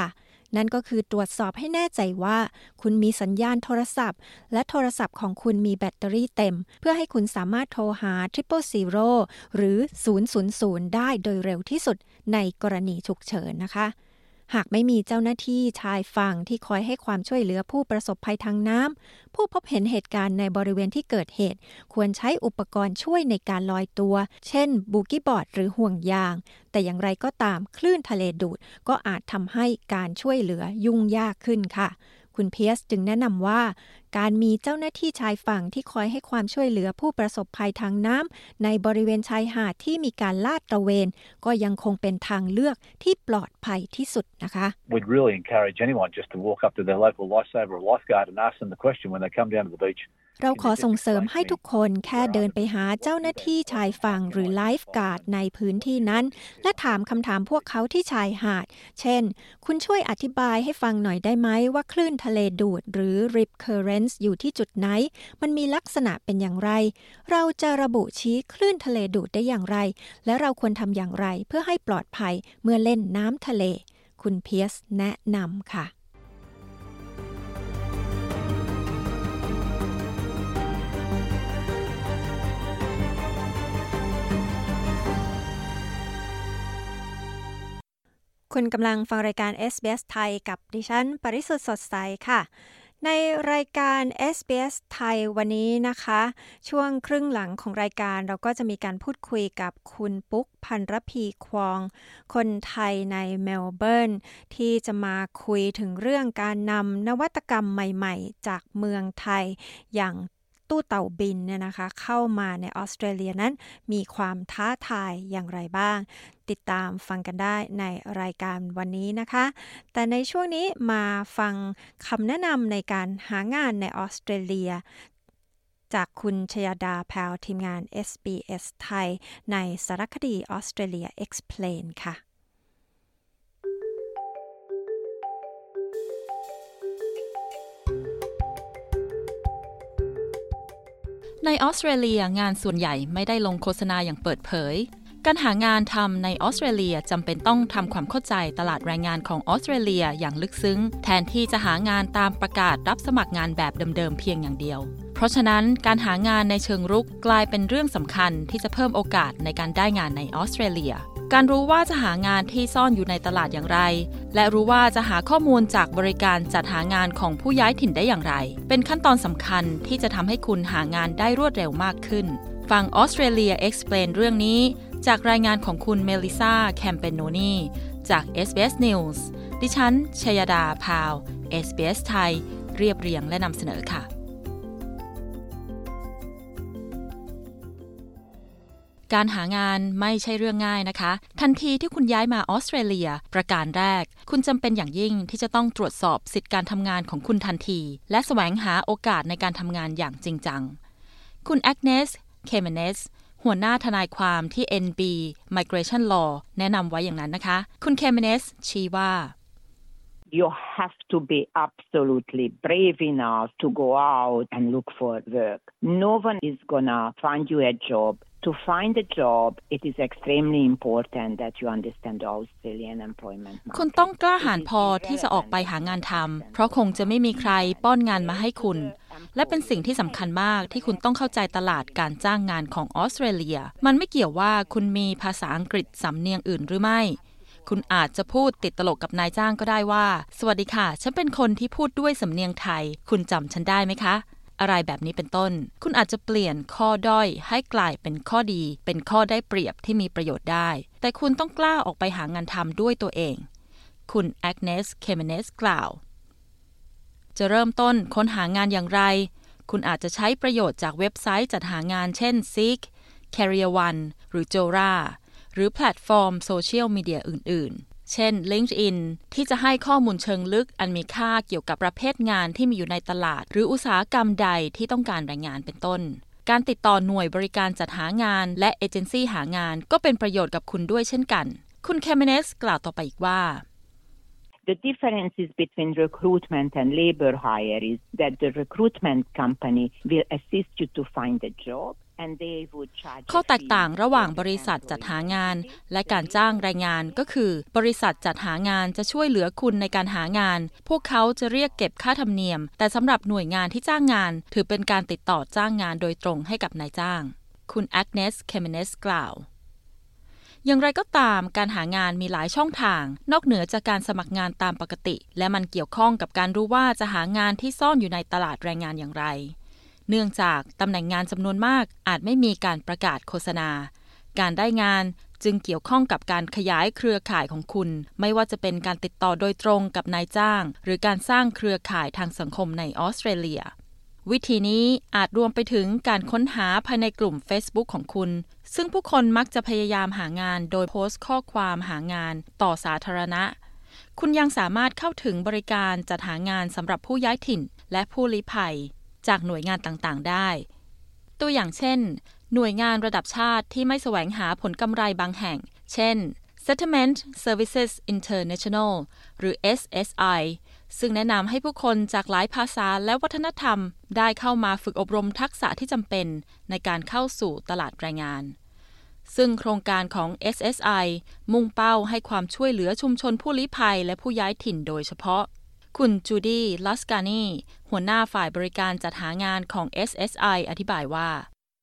นั่นก็คือตรวจสอบให้แน่ใจว่าคุณมีสัญญาณโทรศัพท์และโทรศัพท์ของคุณมีแบตเตอรี่เต็มเพื่อให้คุณสามารถโทรหา หนึ่ง ศูนย์ ศูนย์ หรือ ศูนย์ ศูนย์ ศูนย์ ได้โดยเร็วที่สุดในกรณีฉุกเฉินนะคะหากไม่มีเจ้าหน้าที่ชายฝั่งที่คอยให้ความช่วยเหลือผู้ประสบภัยทางน้ำผู้พบเห็นเหตุการณ์ในบริเวณที่เกิดเหตุควรใช้อุปกรณ์ช่วยในการลอยตัวเช่นบูกี้บอร์ดหรือห่วงยางแต่อย่างไรก็ตามคลื่นทะเลดูดก็อาจทำให้การช่วยเหลือยุ่งยากขึ้นค่ะคุณเพียสจึงแนะนำว่าการมีเจ้าหน้าที่ชายฝั่งที่คอยให้ความช่วยเหลือผู้ประสบภัยทางน้ำในบริเวณชายหาดที่มีการลาดตระเวนก็ยังคงเป็นทางเลือกที่ปลอดภัยที่สุดนะคะ We'd really encourage anyone just to walk up to their local lifesaver or lifeguard and ask them the question when they come down to the beach. เราขอส่งเสริมให้ทุกคนแค่เดินไปหาเจ้าหน้าที่ชายฝั่งหรือไลฟ์การ์ดในพื้นที่นั้นและถามคำถามพวกเขาที่ชายหาดเช่นคุณช่วยอธิบายให้ฟังหน่อยได้ไหมว่าคลื่นทะเลดูดหรือ Rip Currents อยู่ที่จุดไหนมันมีลักษณะเป็นอย่างไรเราจะระบุชี้คลื่นทะเลดูดได้อย่างไรและเราควรทำอย่างไรเพื่อให้ปลอดภัยเมื่อเล่นน้ำทะเลคุณเพียสแนะนำค่ะคุณกำลังฟังรายการ เอส บี เอส ไทยกับดิฉันปริสุทธิ์สดใสค่ะในรายการ เอส บี เอส ไทยวันนี้นะคะช่วงครึ่งหลังของรายการเราก็จะมีการพูดคุยกับคุณปุ๊กพันรพีควองคนไทยในเมลเบิร์นที่จะมาคุยถึงเรื่องการนำนวัตกรรมใหม่ๆจากเมืองไทยอย่างตู้เต่าบินเนี่ยนะคะเข้ามาในออสเตรเลียนั้นมีความท้าทายอย่างไรบ้างติดตามฟังกันได้ในรายการวันนี้นะคะแต่ในช่วงนี้มาฟังคำแนะนำในการหางานในออสเตรเลียจากคุณชยดาแพรวทีมงาน เอส บี เอส ไทยในสารคดี Australia Explain ค่ะในออสเตรเลียงานส่วนใหญ่ไม่ได้ลงโฆษณาอย่างเปิดเผยการหางานทำในออสเตรเลียจำเป็นต้องทำความเข้าใจตลาดแรงงานของออสเตรเลียอย่างลึกซึ้งแทนที่จะหางานตามประกาศรับสมัครงานแบบเดิมๆเพียงอย่างเดียวเพราะฉะนั้นการหางานในเชิงรุกกลายเป็นเรื่องสำคัญที่จะเพิ่มโอกาสในการได้งานในออสเตรเลียการรู้ว่าจะหางานที่ซ่อนอยู่ในตลาดอย่างไรและรู้ว่าจะหาข้อมูลจากบริการจัดหางานของผู้ย้ายถิ่นได้อย่างไรเป็นขั้นตอนสำคัญที่จะทำให้คุณหางานได้รวดเร็วมากขึ้นฟัง Australia Explain เรื่องนี้จากรายงานของคุณเมลิซาแคมเปโนนีจาก เอส บี เอส News ดิฉันชยดาพาว เอส บี เอส ไทยเรียบเรียงและนำเสนอค่ะการหางานไม่ใช่เรื่องง่ายนะคะทันทีที่คุณย้ายมาออสเตรเลียประการแรกคุณจำเป็นอย่างยิ่งที่จะต้องตรวจสอบสิทธิการทำงานของคุณทันทีและแสวงหาโอกาสในการทำงานอย่างจริงจังคุณแอกเนส เคเมเนสหัวหน้าทนายความที่ เอ็น บี Migration Law แนะนำไว้อย่างนั้นนะคะคุณเคเมเนสชี้ว่า You have to be absolutely brave enough to go out and look for work. No one is gonna find you a job. To find a job, it is extremely important that you understand the Australian employment market. คุณต้องกล้าหาญพอที่จะออกไปหางานทำเพราะคงจะไม่มีใครป้อนงานมาให้คุณและเป็นสิ่งที่สำคัญมากที่คุณต้องเข้าใจตลาดการจ้างงานของออสเตรเลียมันไม่เกี่ยวว่าคุณมีภาษาอังกฤษสำเนียงอื่นหรือไม่คุณอาจจะพูดติดตลกกับนายจ้างก็ได้ว่าสวัสดีค่ะฉันเป็นคนที่พูดด้วยสำเนียงไทยคุณจำฉันได้ไหมคะอะไรแบบนี้เป็นต้นคุณอาจจะเปลี่ยนข้อด้อยให้กลายเป็นข้อดีเป็นข้อได้เปรียบที่มีประโยชน์ได้แต่คุณต้องกล้าออกไปหางานทำด้วยตัวเองคุณแอกเนส เคเมเนสกล่าวจะเริ่มต้นค้นหางานอย่างไรคุณอาจจะใช้ประโยชน์จากเว็บไซต์จัดหางานเช่น Seek Career One หรือ Jora หรือแพลตฟอร์มโซเชียลมีเดียอื่นๆเช่น LinkedIn ที่จะให้ข้อมูลเชิงลึกอันมีค่าเกี่ยวกับประเภทงานที่มีอยู่ในตลาดหรืออุตสาหกรรมใดที่ต้องการแรงงานเป็นต้นการติดต่อหน่วยบริการจัดหางานและเอเจนซี่หางานก็เป็นประโยชน์กับคุณด้วยเช่นกันคุณเคเมเนสกล่าวต่อไปอีกว่า The differences between recruitment and labor hire is that the recruitment company will assist you to find a job ข้อแตกต่างระหว่างบริษัทจัดหางานและการจ้างแรงงานก็คือบริษัทจัดหางานจะช่วยเหลือคุณในการหางานพวกเขาจะเรียกเก็บค่าธรรมเนียมแต่สำหรับหน่วยงานที่จ้างงานถือเป็นการติดต่อจ้างงานโดยตรงให้กับนายจ้างคุณแอกเนส เคเมเนสกล่าวอย่างไรก็ตามการหางานมีหลายช่องทางนอกเหนือจากการสมัครงานตามปกติและมันเกี่ยวข้องกับการรู้ว่าจะหางานที่ซ่อนอยู่ในตลาดแรงงานอย่างไรเนื่องจากตำแหน่งงานจำนวนมากอาจไม่มีการประกาศโฆษณาการได้งานจึงเกี่ยวข้องกับการขยายเครือข่ายของคุณไม่ว่าจะเป็นการติดต่อโดยตรงกับนายจ้างหรือการสร้างเครือข่ายทางสังคมในออสเตรเลียวิธีนี้อาจรวมไปถึงการค้นหาภายในกลุ่ม Facebook ของคุณซึ่งผู้คนมักจะพยายามหางานโดยโพสต์ข้อความหางานต่อสาธารณะคุณยังสามารถเข้าถึงบริการจัดหางานสำหรับผู้ย้ายถิ่นและผู้ลี้ภัยจากหน่วยงานต่างๆได้ตัวอย่างเช่นหน่วยงานระดับชาติที่ไม่แสวงหาผลกำไรบางแห่งเช่น Settlement Services International หรือ เอส เอส ไอ ซึ่งแนะนำให้ผู้คนจากหลายภาษาและวัฒนธรรมได้เข้ามาฝึกอบรมทักษะที่จำเป็นในการเข้าสู่ตลาดแรงงานซึ่งโครงการของ เอส เอส ไอ มุ่งเป้าให้ความช่วยเหลือชุมชนผู้ลี้ภัยและผู้ย้ายถิ่นโดยเฉพาะคุณจูดี้ ลัสกานีหัวหน้าฝ่ายบริการจัดหางานของ เอส เอส ไอ อธิบายว่า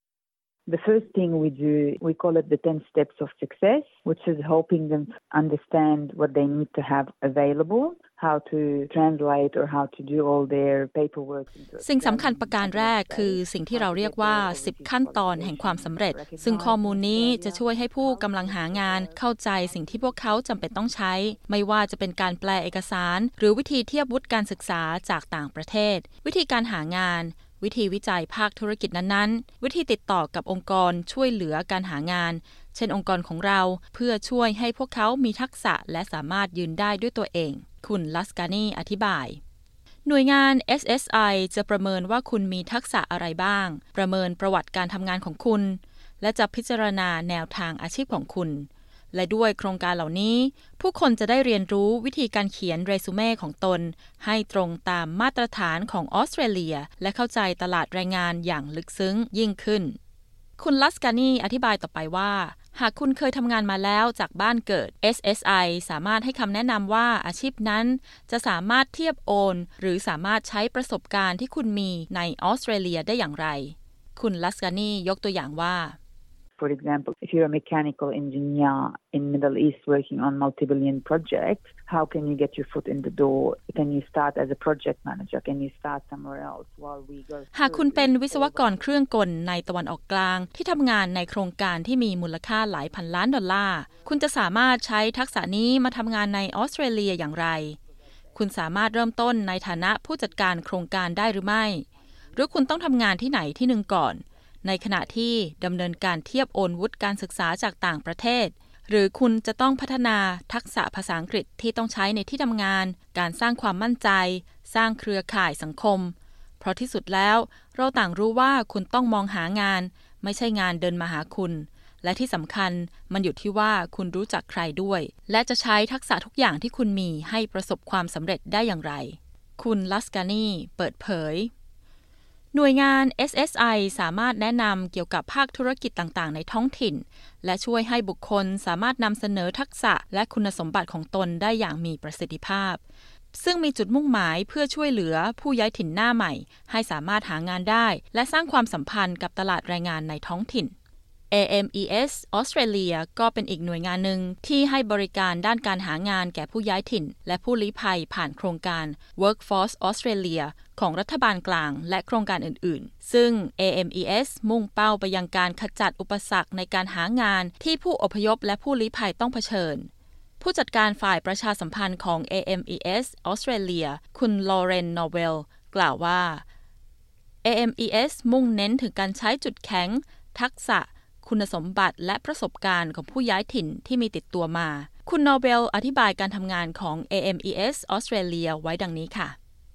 The first thing we do, we call it the ten steps of success, which is helping them understand what they need to have available, how to translate or how to do all their paperwork. สิ่งสำคัญประการแรกคือสิ่งที่เราเรียกว่าสิบขั้นตอนแห่งความสำเร็จซึ่งข้อมูลนี้จะช่วยให้ผู้กำลังหางานเข้าใจสิ่งที่พวกเขาจำเป็นต้องใช้ไม่ว่าจะเป็นการแปลเอกสารหรือวิธีเทียบวุฒิการศึกษาจากต่างประเทศวิธีการหางานวิธีวิจัยภาคธุรกิจนั้นๆวิธีติดต่อกับองค์กรช่วยเหลือการหางานเช่นองค์กรของเราเพื่อช่วยให้พวกเขามีทักษะและสามารถยืนได้ด้วยตัวเองคุณลัสกานีอธิบายหน่วยงาน เอส เอส ไอ จะประเมินว่าคุณมีทักษะอะไรบ้างประเมินประวัติการทำงานของคุณและจะพิจารณาแนวทางอาชีพของคุณและด้วยโครงการเหล่านี้ผู้คนจะได้เรียนรู้วิธีการเขียนเรซูเม่ของตนให้ตรงตามมาตรฐานของออสเตรเลียและเข้าใจตลาดแรงงานอย่างลึกซึ้งยิ่งขึ้นคุณลัสกานีอธิบายต่อไปว่าหากคุณเคยทำงานมาแล้วจากบ้านเกิด เอส เอส ไอ สามารถให้คำแนะนำว่าอาชีพนั้นจะสามารถเทียบโอนหรือสามารถใช้ประสบการณ์ที่คุณมีในออสเตรเลียได้อย่างไรคุณลัสกานียกตัวอย่างว่า For example, if you're a mechanical engineer in Middle East working on multi-billion projects, how can you get your foot in the door? Can you start as a project manager? Can you start somewhere else while we go? หากคุณเป็นวิศวกรเครื่องกลในตะวันออกกลางที่ทำงานในโครงการที่มีมูลค่าหลายพันล้านดอลลาร์คุณจะสามารถใช้ทักษะนี้มาทำงานในออสเตรเลียอย่างไรคุณสามารถเริ่มต้นในฐานะผู้จัดการโครงการได้หรือไม่หรือคุณต้องทำงานที่ไหนที่หนึ่งก่อนในขณะที่ดำเนินการเทียบโอนวุฒิการศึกษาจากต่างประเทศหรือคุณจะต้องพัฒนาทักษะภาษาอังกฤษที่ต้องใช้ในที่ทำงานการสร้างความมั่นใจสร้างเครือข่ายสังคมเพราะที่สุดแล้วเราต่างรู้ว่าคุณต้องมองหางานไม่ใช่งานเดินมาหาคุณและที่สำคัญมันอยู่ที่ว่าคุณรู้จักใครด้วยและจะใช้ทักษะทุกอย่างที่คุณมีให้ประสบความสำเร็จได้อย่างไรคุณลัสกานีเปิดเผยหน่วยงาน เอส เอส ไอ สามารถแนะนำเกี่ยวกับภาคธุรกิจต่างๆในท้องถิ่นและช่วยให้บุคคลสามารถนำเสนอทักษะและคุณสมบัติของตนได้อย่างมีประสิทธิภาพซึ่งมีจุดมุ่งหมายเพื่อช่วยเหลือผู้ย้ายถิ่นหน้าใหม่ให้สามารถหางานได้และสร้างความสัมพันธ์กับตลาดแรงงานในท้องถิ่น เอ เอ็ม อี เอส Australia ก็เป็นอีกหน่วยงานหนึ่งที่ให้บริการด้านการหางานแก่ผู้ย้ายถิ่นและผู้ลี้ภัยผ่านโครงการ Workforce Australia ของรัฐบาลกลางและโครงการอื่นๆซึ่ง เอ เอ็ม อี เอส มุ่งเป้าไปยังการขจัดอุปสรรคในการหางานที่ผู้อพยพและผู้ลี้ภัยต้องเผชิญผู้จัดการฝ่ายประชาสัมพันธ์ของ เอ เอ็ม อี เอส Australia คุณลอเรน นอร์เวลกล่าวว่า เอ เอ็ม อี เอส มุ่งเน้นถึงการใช้จุดแข็งทักษะคุณสมบัติและประสบการณ์ของผู้ย้ายถิ่นที่มีติดตัวมาคุณนอร์เวลอธิบายการทำงานของ เอ เอ็ม อี เอส Australia ไว้ดังนี้ค่ะ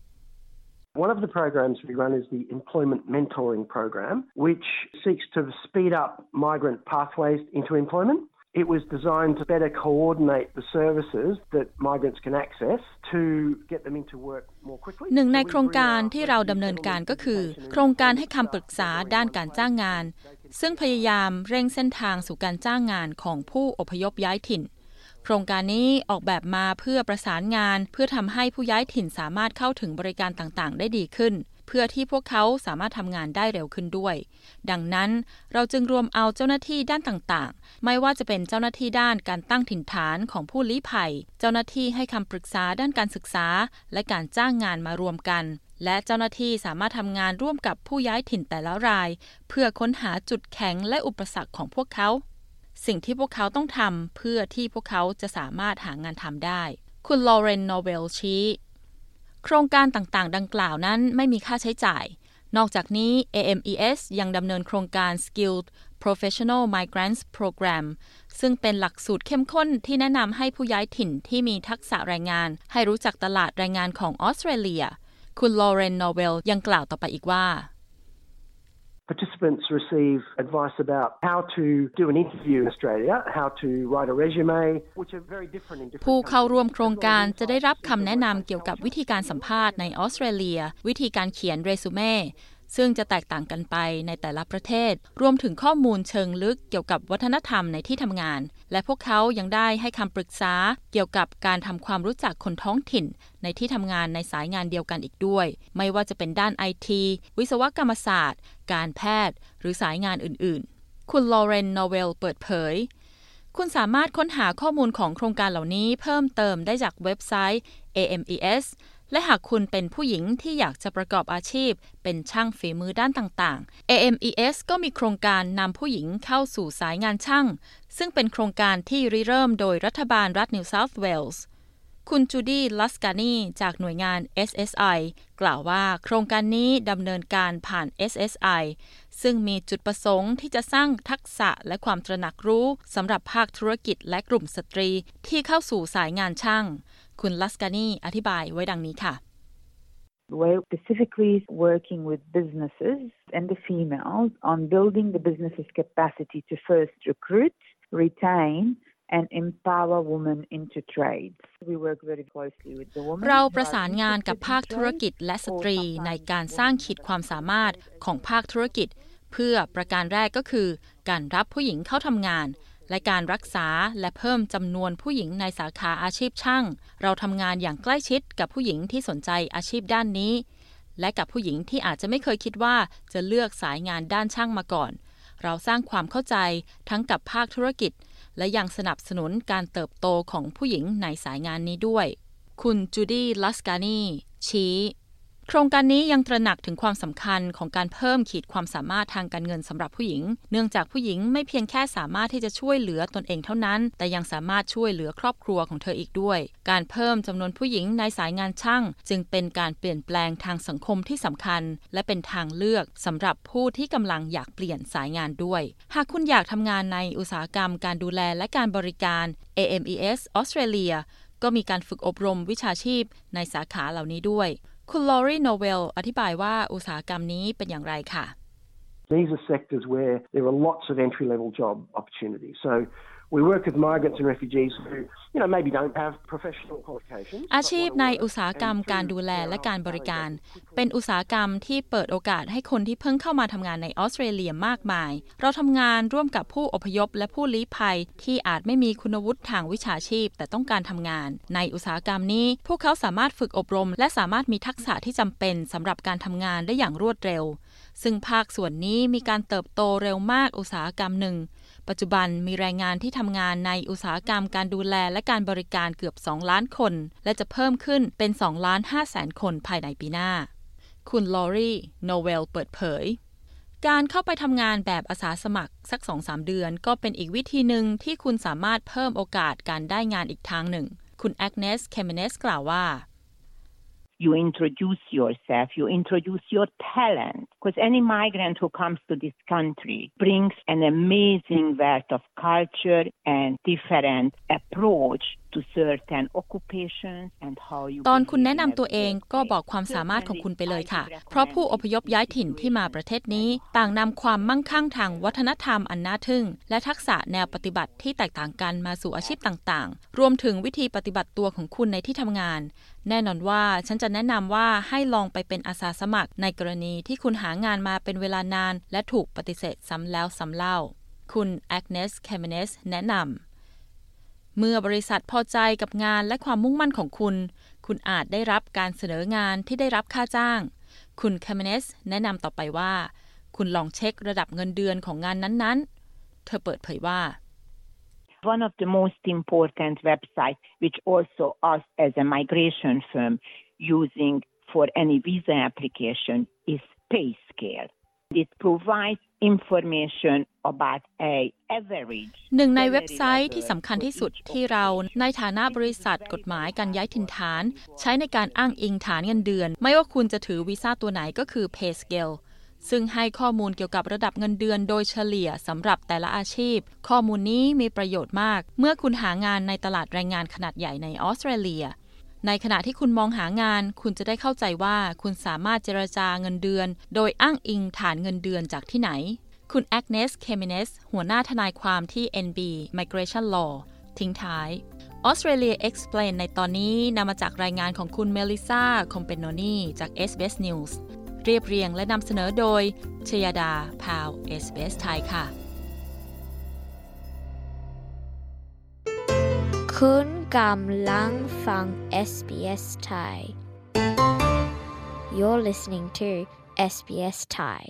One of the programs we run is the Employment Mentoring Program, which seeks to speed up migrant pathways into employment. It was designed to better coordinate the services that migrants can access to get them into work more quickly. หนึ่งในโครงการที่เราดำเนินการก็คือโครงการให้คำปรึกษาด้านการจ้างงานซึ่งพยายามเร่งเส้นทางสู่การจ้างงานของผู้อพยพย้ายถิ่นโครงการนี้ออกแบบมาเพื่อประสานงานเพื่อทำให้ผู้ย้ายถิ่นสามารถเข้าถึงบริการต่างๆได้ดีขึ้นเพื่อที่พวกเขาสามารถทำงานได้เร็วขึ้นด้วยดังนั้นเราจึงรวมเอาเจ้าหน้าที่ด้านต่างๆไม่ว่าจะเป็นเจ้าหน้าที่ด้านการตั้งถิ่นฐานของผู้ลี้ภัยเจ้าหน้าที่ให้คำปรึกษาด้านการศึกษาและการจ้างงานมารวมกันและเจ้าหน้าที่สามารถทำงานร่วมกับผู้ย้ายถิ่นแต่ละรายเพื่อค้นหาจุดแข็งและอุปสรรคของพวกเขาสิ่งที่พวกเขาต้องทำเพื่อที่พวกเขาจะสามารถหางานทำได้คุณลอเรน โนเวลชี้โครงการต่างๆดังกล่าวนั้นไม่มีค่าใช้จ่ายนอกจากนี้ เอ เอ็ม อี เอส ยังดำเนินโครงการ Skilled Professional Migrants Program ซึ่งเป็นหลักสูตรเข้มข้นที่แนะนำให้ผู้ย้ายถิ่นที่มีทักษะแรงงานให้รู้จักตลาดแรงงานของออสเตรเลียคุณลอเรน โนเวลยังกล่าวต่อไปอีกว่า Participants receive advice about how to do an interview in Australia, how to write a resume, which are very different in different ผู้เข้าร่วมโครงการจะได้รับคำแนะนำเกี่ยวกับวิธีการสัมภาษณ์ในออสเตรเลียวิธีการเขียนเรซูเม่ซึ่งจะแตกต่างกันไปในแต่ละประเทศรวมถึงข้อมูลเชิงลึกเกี่ยวกับวัฒนธรรมในที่ทำงานและพวกเขายังได้ให้คำปรึกษาเกี่ยวกับการทำความรู้จักคนท้องถิ่นในที่ทำงานในสายงานเดียวกันอีกด้วยไม่ว่าจะเป็นด้าน ไอ ที วิศวกรรมศาสตร์การแพทย์หรือสายงานอื่นๆคุณลอเรน โนเวลเปิดเผยคุณสามารถค้นหาข้อมูลของโครงการเหล่านี้เพิ่มเติมได้จากเว็บไซต์ เอ เอ็ม อี เอสและหากคุณเป็นผู้หญิงที่อยากจะประกอบอาชีพเป็นช่างฝีมือด้านต่างๆ เอ เอ็ม อี เอส ก็มีโครงการนำผู้หญิงเข้าสู่สายงานช่างซึ่งเป็นโครงการที่ริเริ่มโดยรัฐบาลรัฐนิวเซาท์เวลส์คุณจูดี้ ลัสกานีจากหน่วยงาน เอส เอส ไอ กล่าวว่าโครงการนี้ดำเนินการผ่าน เอส เอส ไอ ซึ่งมีจุดประสงค์ที่จะสร้างทักษะและความตระหนักรู้สำหรับภาคธุรกิจและกลุ่มสตรีที่เข้าสู่สายงานช่างคุณลัสกานีอธิบายไว้ดังนี้ค่ะ We're specifically working with businesses and the females on building the business's capacity to first recruit, retain, and empower women into trades. We work very closely with the women. เราประสานงานกับภาคธุรกิจและสตรีในการสร้างขีดความสามารถของภาคธุรกิจเพื่อประการแรกก็คือการรับผู้หญิงเข้าทำงานและการรักษาและเพิ่มจำนวนผู้หญิงในสาขาอาชีพช่างเราทำงานอย่างใกล้ชิดกับผู้หญิงที่สนใจอาชีพด้านนี้และกับผู้หญิงที่อาจจะไม่เคยคิดว่าจะเลือกสายงานด้านช่างมาก่อนเราสร้างความเข้าใจทั้งกับภาคธุรกิจและยังสนับสนุนการเติบโตของผู้หญิงในสายงานนี้ด้วยคุณจูดี้ ลัสกานีชี้โครงการนี้ยังตระหนักถึงความสำคัญของการเพิ่มขีดความสามารถทางการเงินสำหรับผู้หญิงเนื่องจากผู้หญิงไม่เพียงแค่สามารถที่จะช่วยเหลือตนเองเท่านั้นแต่ยังสามารถช่วยเหลือครอบครัวของเธออีกด้วยการเพิ่มจำนวนผู้หญิงในสายงานช่างจึงเป็นการเปลี่ยนแปลงทางสังคมที่สำคัญและเป็นทางเลือกสำหรับผู้ที่กำลังอยากเปลี่ยนสายงานด้วยหากคุณอยากทำงานในอุตสาหกรรมการดูแลและการบริการ เอ เอ็ม อี เอส Australia ก็มีการฝึกอบรมวิชาชีพในสาขาเหล่านี้ด้วยคุณลอรี โนเวลอธิบายว่าอุตสาหกรรมนี้เป็นอย่างไรค่ะ These are sectors where there are lots of entry-level job opportunities. So we work with migrants and refugees who, you know, maybe don't have professional qualifications. อาชีพในอุตสาหกรรมการดูแลและการบริการเป็นอุตสาหกรรมที่เปิดโอกาสให้คนที่เพิ่งเข้ามาทำงานในออสเตรเลียมากมายเราทำงานร่วมกับผู้อพยพและผู้ลี้ภัยที่อาจไม่มีคุณวุฒิทางวิชาชีพแต่ต้องการทำงานในอุตสาหกรรมนี้พวกเขาสามารถฝึกอบรมและสามารถมีทักษะที่จำเป็นสำหรับการทำงานได้อย่างรวดเร็วซึ่งภาคส่วนนี้มีการเติบโตเร็วมากอุตสาหกรรมหนึ่งปัจจุบันมีแรงงานที่ทำงานในอุตสาหกรรมการดูแลและการบริการเกือบสองล้านคนและจะเพิ่มขึ้นเป็นสองล้านห้าแสนคนภายในปีหน้าคุณลอรี โนเวลเปิดเผยการเข้าไปทำงานแบบอาสาสมัครสัก สองถึงสาม เดือนก็เป็นอีกวิธีหนึ่งที่คุณสามารถเพิ่มโอกาสการได้งานอีกทางหนึ่งคุณแอกเนส เคเมเนสกล่าวว่า You introduce yourself, you introduce your talent Because any migrant who comes to this country brings an amazing wealth of culture and different approach to certain occupations and how you ตอนคุณแนะนำตัวเองก็บอกความสามารถของคุณไปเลยค่ะเพราะผู้อพยพย้ายถิ่นที่มาประเทศนี้ต่างนำความมั่งคั่งทางวัฒนธรรมอันน่าทึ่งและทักษะแนวปฏิบัติที่แตกต่างกันมาสู่อาชีพต่างๆรวมถึงวิธีปฏิบัติตัวของคุณในที่ทำงานแน่นอนว่าฉันจะแนะนำว่าให้ลองไปเป็นอาสาสมัครในกรณีที่คุณหางานมาเป็นเวลานานและถูกปฏิเสธซ้ำแล้วซ้ำเล่าคุณแอกเนส เคเมเนสแนะนำเมื่อบริษัทพอใจกับงานและความมุ่งมั่นของคุณคุณอาจได้รับการเสนองานที่ได้รับค่าจ้างคุณเคเมเนสแนะนำต่อไปว่าคุณลองเช็คระดับเงินเดือนของงานนั้นๆเธอเปิดเผยว่า One of the most important websites which also us as a migration firm using for any visa application is PayScale. It provides information about a average หนึ่งในเว็บไซต์ที่สำคัญที่สุดที่เราในฐานะบริษัทกฎหมายการย้ายถิ่นฐานใช้ในการอ้างอิงฐานเงินเดือนไม่ว่าคุณจะถือวีซ่าตัวไหนก็คือ PayScale ซึ่งให้ข้อมูลเกี่ยวกับระดับเงินเดือนโดยเฉลี่ยสำหรับแต่ละอาชีพข้อมูลนี้มีประโยชน์มากเมื่อคุณหางานในตลาดแรงงานขนาดใหญ่ในออสเตรเลียในขณะที่คุณมองหางานคุณจะได้เข้าใจว่าคุณสามารถเจรจาเงินเดือนโดยอ้างอิงฐานเงินเดือนจากที่ไหนคุณแอกเนส เคเมเนสหัวหน้าทนายความที่ เอ็น บี Migration Law ทิ้งท้าย Australia Explain ในตอนนี้นำมาจากรายงานของคุณเมลิซา คอมเปโนนีจาก เอส บี เอส News เรียบเรียงและนำเสนอโดยชยดา พาว เอส บี เอส ไทยค่ะคุณกำลังฟัง เอส บี เอส Thai You're listening to เอส บี เอส Thai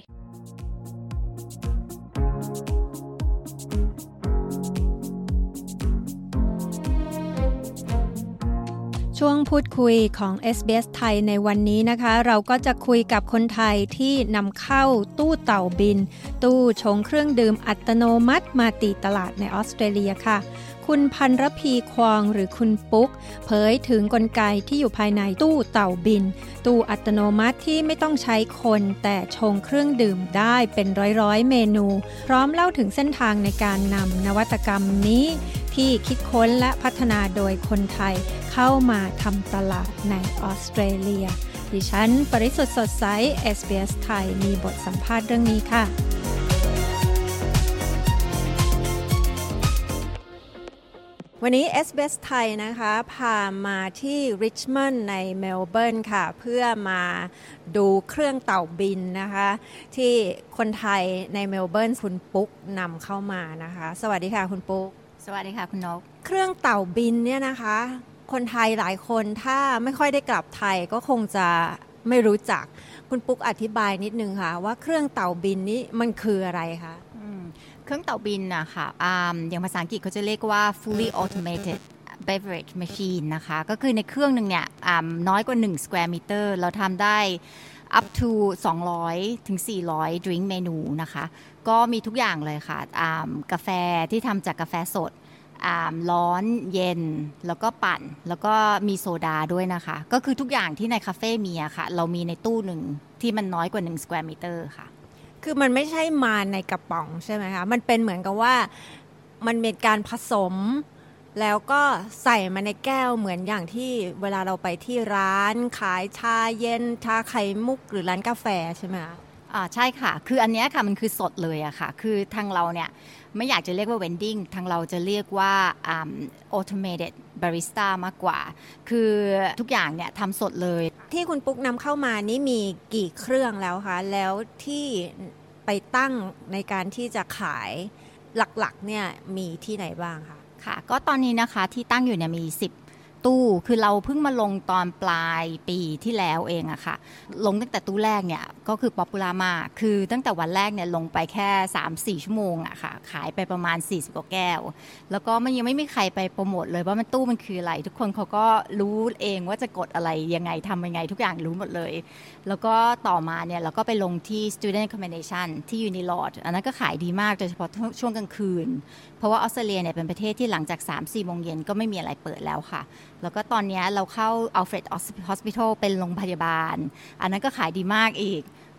ช่วงพูดคุยของ เอส บี เอส ไทยในวันนี้นะคะเราก็จะคุยกับคนไทยที่นำเข้าตู้เต่าบินตู้ชงเครื่องดื่มอัตโนมัติมาตีตลาดในออสเตรเลียค่ะคุณพันรพีควองหรือคุณปุ๊กเผยถึงกลไกที่อยู่ภายในตู้เต่าบินตู้อัตโนมัติที่ไม่ต้องใช้คนแต่ชงเครื่องดื่มได้เป็นร้อยๆเมนูพร้อมเล่าถึงเส้นทางในการนำนวัตกรรมนี้ที่คิดค้นและพัฒนาโดยคนไทยเข้ามาทำตลาดในออสเตรเลียดิฉันปริสุทธิ์สดใส เอส บี เอส ไทยมีบทสัมภาษณ์เรื่องนี้ค่ะวันนี้ เอส บี เอส ไทยนะคะพามาที่ริชมอนด์ในเมลเบิร์นค่ะเพื่อมาดูเครื่องเต่าบินนะคะที่คนไทยในเมลเบิร์นคุณปุ๊กนำเข้ามานะคะสวัสดีค่ะคุณปุ๊กสวัสดีค่ะคุณนกเครื่องเต่าบินเนี่ยนะคะคนไทยหลายคนถ้าไม่ค่อยได้กลับไทยก็คงจะไม่รู้จักคุณปุ๊กอธิบายนิดนึงค่ะว่าเครื่องเต่าบินนี้มันคืออะไรคะเครื่องเต่าบินนะคะอ่าอย่างภาษาอังกฤษเขาจะเรียกว่า fully automated beverage machine นะคะก็คือในเครื่องหนึ่งเนี่ยอ่าน้อยกว่าหนึ่ง square meter เราทำได้ up to สองร้อยถึงสี่ร้อย drink เมนูนะคะก็มีทุกอย่างเลยค่ะอ่ากาแฟที่ทำจากกาแฟสดอ่าร้อนเย็นแล้วก็ปั่นแล้วก็มีโซดาด้วยนะคะก็คือทุกอย่างที่ในคาเฟ่มีอะค่ะเรามีในตู้หนึ่งที่มันน้อยกว่าหนึ่ง square meter ค่ะคือมันไม่ใช่มาในกระป๋องใช่ไหมคะมันเป็นเหมือนกับว่ามันเป็นการผสมแล้วก็ใส่มาในแก้วเหมือนอย่างที่เวลาเราไปที่ร้านขายชาเย็นชาไข่มุกหรือร้านกาแฟใช่ไหมคะอ่าใช่ค่ะคืออันนี้ค่ะมันคือสดเลยอะค่ะคือทางเราเนี่ยไม่อยากจะเรียกว่า vending ทางเราจะเรียกว่า um, automated barista มากกว่าคือทุกอย่างเนี่ยทำสดเลยที่คุณปุ๊กนำเข้ามานี่มีกี่เครื่องแล้วคะแล้วที่ไปตั้งในการที่จะขายหลักๆเนี่ยมีที่ไหนบ้างคะค่ะก็ตอนนี้นะคะที่ตั้งอยู่เนี่ยมีสิบตู้คือเราเพิ่งมาลงตอนปลายปีที่แล้วเองอะค่ะลงตั้งแต่ตู้แรกเนี่ยก็คือป๊อปปูล่ามากคือตั้งแต่วันแรกเนี่ยลงไปแค่ สามถึงสี่ ชั่วโมงอะค่ะขายไปประมาณสี่สิบกว่าแก้วแล้วก็มันยังไม่มีใครไปโปรโมทเลยว่ามันตู้มันคืออะไรทุกคนเขาก็รู้เองว่าจะกดอะไรยังไงทำยังไงทุกอย่างรู้หมดเลยแล้วก็ต่อมาเนี่ยเราก็ไปลงที่ student accommodation ที่ Unilodge อันนั้นก็ขายดีมากโดยเฉพาะช่วงกลางคืนเพราะว่าออสเตรเลียเนี่ยเป็นประเทศที่หลังจาก สามถึงสี่ โมงเย็นก็ไม่มีอะไรเปิดแล้วค่ะแล้วก็ตอนนี้เราเข้า Alfred Hospital เป็นโรงพยาบาลอันนั้นก็ขายดีมากอีก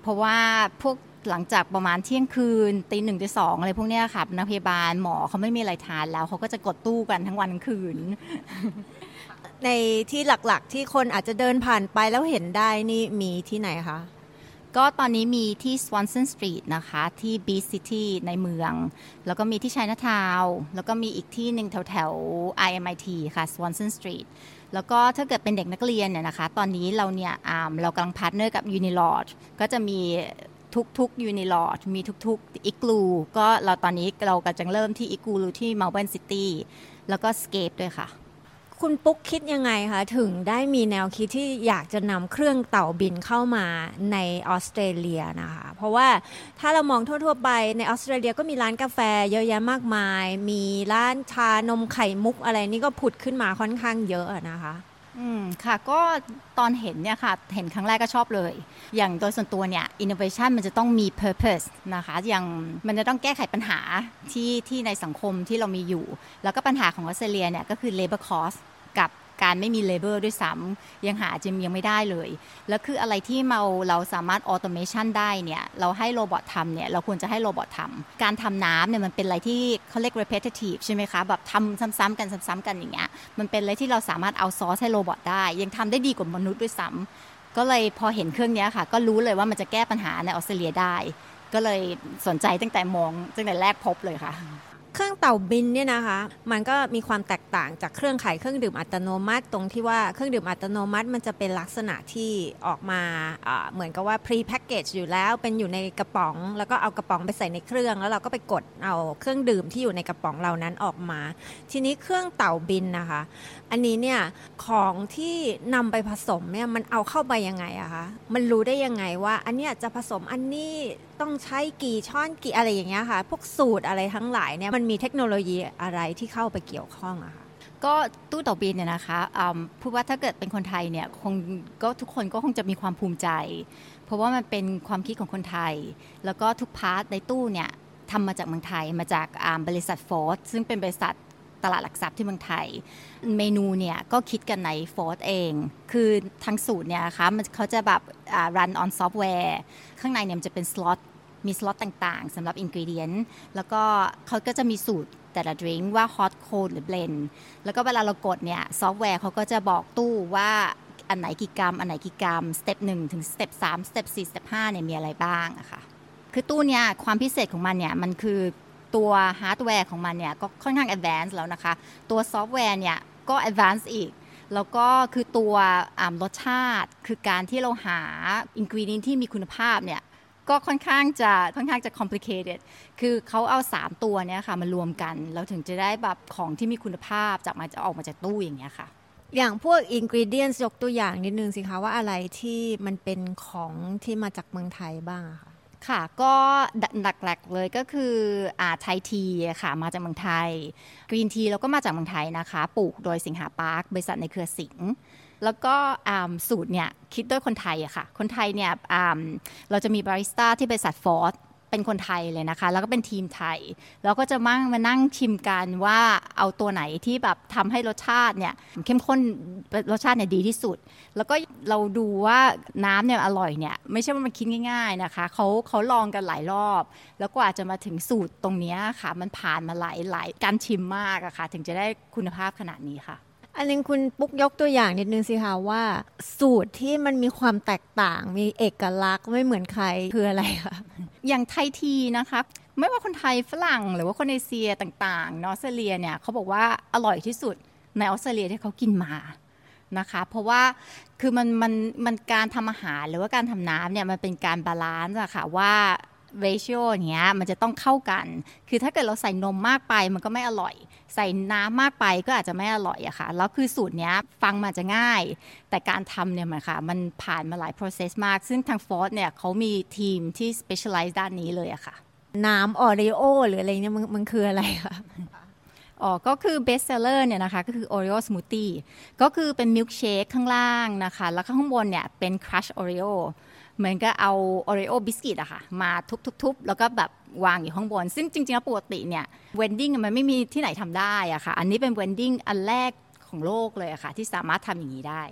เพราะว่าพวกหลังจากประมาณเที่ยงคืนตีหนึ่งตีสองอะไรพวกนี้ค่ะนักพยาบาลหมอเขาไม่มีอะไรทานแล้วเขาก็จะกดตู้กันทั้งวันทั้งคืนในที่หลักๆที่คนอาจจะเดินผ่านไปแล้วเห็นได้นี่มีที่ไหนคะก็ตอนนี้มีที่ Swanson Street นะคะที่ Beach City ในเมืองแล้วก็มีที่ Chinatown แล้วก็มีอีกที่หนึ่งแถวแถว ไอ เอ็ม ไอ ที ค่ะ Swanson Street แล้วก็ถ้าเกิดเป็นเด็กนักเรียนเนี่ยนะคะตอนนี้เราเนี่ยเรากำลังพาร์ทเนอร์กับ Unilodge ก็จะมีทุกๆ Unilodge มีทุกๆ Igloo ก็เราตอนนี้เรากำลังเริ่มที่ Igloo ที่ Melbourne City แล้วก็ Scape ด้วยค่ะคุณปุ๊กคิดยังไงคะถึงได้มีแนวคิดที่อยากจะนำเครื่องเต่าบินเข้ามาในออสเตรเลียนะคะเพราะว่าถ้าเรามองทั่วๆไปในออสเตรเลียก็มีร้านกาแฟเยอะแยะมากมายมีร้านชานมไข่มุกอะไรนี่ก็ผุดขึ้นมาค่อนข้างเยอะนะคะอืมค่ะก็ตอนเห็นเนี่ยค่ะเห็นครั้งแรกก็ชอบเลยอย่างโดยส่วนตัวเนี่ย innovation มันจะต้องมี purpose นะคะอย่างมันจะต้องแก้ไขปัญหาที่ที่ในสังคมที่เรามีอยู่แล้วก็ปัญหาของออสเตรเลียเนี่ยก็คือ labor cost กับการไม่มี labor ด้วยซ้ำยังหาจริงยังไม่ได้เลยแล้วคืออะไรที่เราเราสามารถ automation ได้เนี่ยเราให้โรบอททำเนี่ยเราควรจะให้โรบอททำการทำน้ำเนี่ยมันเป็นอะไรที่เขาเรียก repetitive ใช่ไหมคะแบบทำซ้ำๆกันซ้ำๆกันอย่างเงี้ยมันเป็นอะไรที่เราสามารถ outsource ให้โรบอทได้ยังทำได้ดีกว่ามนุษย์ด้วยซ้ำก็เลยพอเห็นเครื่องนี้ค่ะก็รู้เลยว่ามันจะแก้ปัญหาในออสเตรเลียได้ก็เลยสนใจตั้งแต่มองตั้งแต่แรกพบเลยค่ะเครื่องเต่าบินเนี่ยนะคะมันก็มีความแตกต่างจากเครื่องขายเครื่องดื่มอัตโนมัติตรงที่ว่าเครื่องดื่มอัตโนมัติมันจะเป็นลักษณะที่ออกมาเหมือนกับว่า pre package อยู่แล้วเป็นอยู่ในกระป๋องแล้วก็เอากระป๋องไปใส่ในเครื่องแล้วเราก็ไปกดเอาเครื่องดื่มที่อยู่ในกระป๋องเหล่านั้นออกมาทีนี้เครื่องเต่าบินนะคะอันนี้เนี่ยของที่นำไปผสมเนี่ยมันเอาเข้าไปยังไงอะคะมันรู้ได้ยังไงว่าอันเนี้ยจะผสมอันนี้ต้องใช้กี่ช้อนกี่อะไรอย่างเงี้ยค่ะพวกสูตรอะไรทั้งหลายเนี่ยมันมีเทคโนโลยีอะไรที่เข้าไปเกี่ยวข้องอะคะก็ตู้เต่าบินเนี่ยนะคะพูดว่าถ้าเกิดเป็นคนไทยเนี่ยคงก็ทุกคนก็คงจะมีความภูมิใจเพราะว่ามันเป็นความคิดของคนไทยแล้วก็ทุกพาร์ทในตู้เนี่ยทำมาจากเมืองไทยมาจากบริษัทโฟร์ดซึ่งเป็นบริษัทตลาดหลักทรัพย์ที่เมืองไทยเมนูเนี่ยก็คิดกันในโฟร์ดเองคือทั้งสูตรเนี่ยนะคะมันเขาจะแบบ run on software ข้างในเนี่ยมันจะเป็นสล็อตมีสล็อตต่างๆสำหรับอินกรีเดียนแล้วก็เขาก็จะมีสูตรแต่ละดริงก์ว่า hot cold หรือ blend แล้วก็เวลาเรากดเนี่ยซอฟต์แวร์เขาก็จะบอกตู้ว่าอันไหนกี่กรัมอันไหนกี่กรัมสเต็ปหนึ่งถึงสเต็ปสามสเต็ปสี่สเต็ปห้าเนี่ยมีอะไรบ้างอะค่ะคือตู้เนี่ยความพิเศษของมันเนี่ยมันคือตัวฮาร์ดแวร์ของมันเนี่ยก็ค่อนข้าง advanced แล้วนะคะตัวซอฟต์แวร์เนี่ยก็ advanced อีกแล้วก็คือตัวรสชาติคือการที่เราหาอินกรีเดียนที่มีคุณภาพเนี่ยก็ค่อนข้างจะค่อนข้างจะ complicated คือเขาเอาสามตัวเนี่ยค่ะมารวมกันแล้วถึงจะได้แบบของที่มีคุณภาพจากมาจะออกมาจากตู้อย่างเงี้ยค่ะอย่างพวก ingredients ยกตัวอย่างนิดนึงสิคะว่าอะไรที่มันเป็นของที่มาจากเมืองไทยบ้างอะค่ะค่ะก็หลักๆเลยก็คืออ่าไทยทีค่ะมาจากเมืองไทยกรีนทีแล้วก็มาจากเมืองไทยนะคะปลูกโดยสิงหาปาร์คบริษัทในเครือสิงห์แล้วก็สูตรเนี่ยคิดด้วยคนไทยอะค่ะคนไทยเนี่ยเราจะมีบาริสต้าที่บริษัทฟอร์ดเป็นคนไทยเลยนะคะแล้วก็เป็นทีมไทยแล้วก็จะมั่งมานั่งชิมกันว่าเอาตัวไหนที่แบบทำให้รสชาติเนี่ยเข้มข้นรสชาติเนี่ยดีที่สุดแล้วก็เราดูว่าน้ำเนี่ยอร่อยเนี่ยไม่ใช่ว่ามันคิดง่ายๆนะคะเขาเขาลองกันหลายรอบแล้วก็อาจจะมาถึงสูตรตรงนี้ค่ะมันผ่านมาหลายหลายการชิมมากอะค่ะถึงจะได้คุณภาพขนาดนี้ค่ะอันนึงคุณปุ๊กยกตัวอย่างนิดนึงสิคะว่าสูตรที่มันมีความแตกต่างมีเอกลักษณ์ไม่เหมือนใครคืออะไรคะอย่างไทยทีนะคะไม่ว่าคนไทยฝรั่งหรือว่าคนเอเชียต่างๆออสเตรเลียเนี่ยเขาบอกว่าอร่อยที่สุดในออสเตรเลียที่เขากินมานะคะเพราะว่าคือมันมันมันการทำอาหารหรือว่าการทำน้ำเนี่ยมันเป็นการบาลานซ์อะค่ะว่าratio เนี้ยมันจะต้องเข้ากันคือถ้าเกิดเราใส่นมมากไปมันก็ไม่อร่อยใส่น้ำมากไปก็อาจจะไม่อร่อยอะค่ะแล้วคือสูตรเนี้ยฟังมาจะง่ายแต่การทำเนี่ยมันค่ะมันผ่านมาหลาย process มากซึ่งทาง Ford เนี่ยเขามีทีมที่ specialize ด้านนี้เลยอะค่ะน้ำออริโอหรืออะไรเนี่ยมันมันคืออะไรคะอ๋อก็คือ best seller เนี่ยนะคะก็คือ Oreo smoothie ก็คือเป็น milk shake ข้างล่างนะคะแล้วข้างบนเนี่ยเป็น crush Oreoเหมือนกับเอา Oreo บิสกิตอะค่ะมาทุบๆๆแล้วก็แบบวางอยู่ข้างบนซึ่งจริงๆแล้วปกติเนี่ย vending มันไม่มีที่ไหนทำได้อะค่ะอันนี้เป็น vending อันแรกของโลกเลยอะค่ะที่สามารถทำอย่างนี้ได้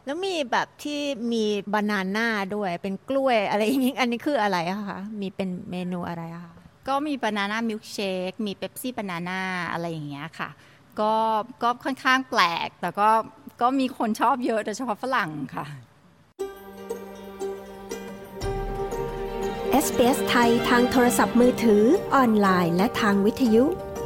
แล้วมีแบบที่มีบานาน่าด้วยเป็นกล้วยอะไรอย่างงี้อันนี้คืออะไรอะคะมีเป็นเมนูอะไรอะคะก็มีบานาน่ามิลค์เชคมีเป๊ปซี่บานาน่าอะไรอย่างเงี้ยค่ะก็ก็ค่อนข้างแปลกแต่ก็ก็มีคนชอบเยอะโดยเฉพาะฝรั่งค่ะเอส บี เอส ไทยทางโทรศัพท์มือถือออนไลน์และทางวิทยุ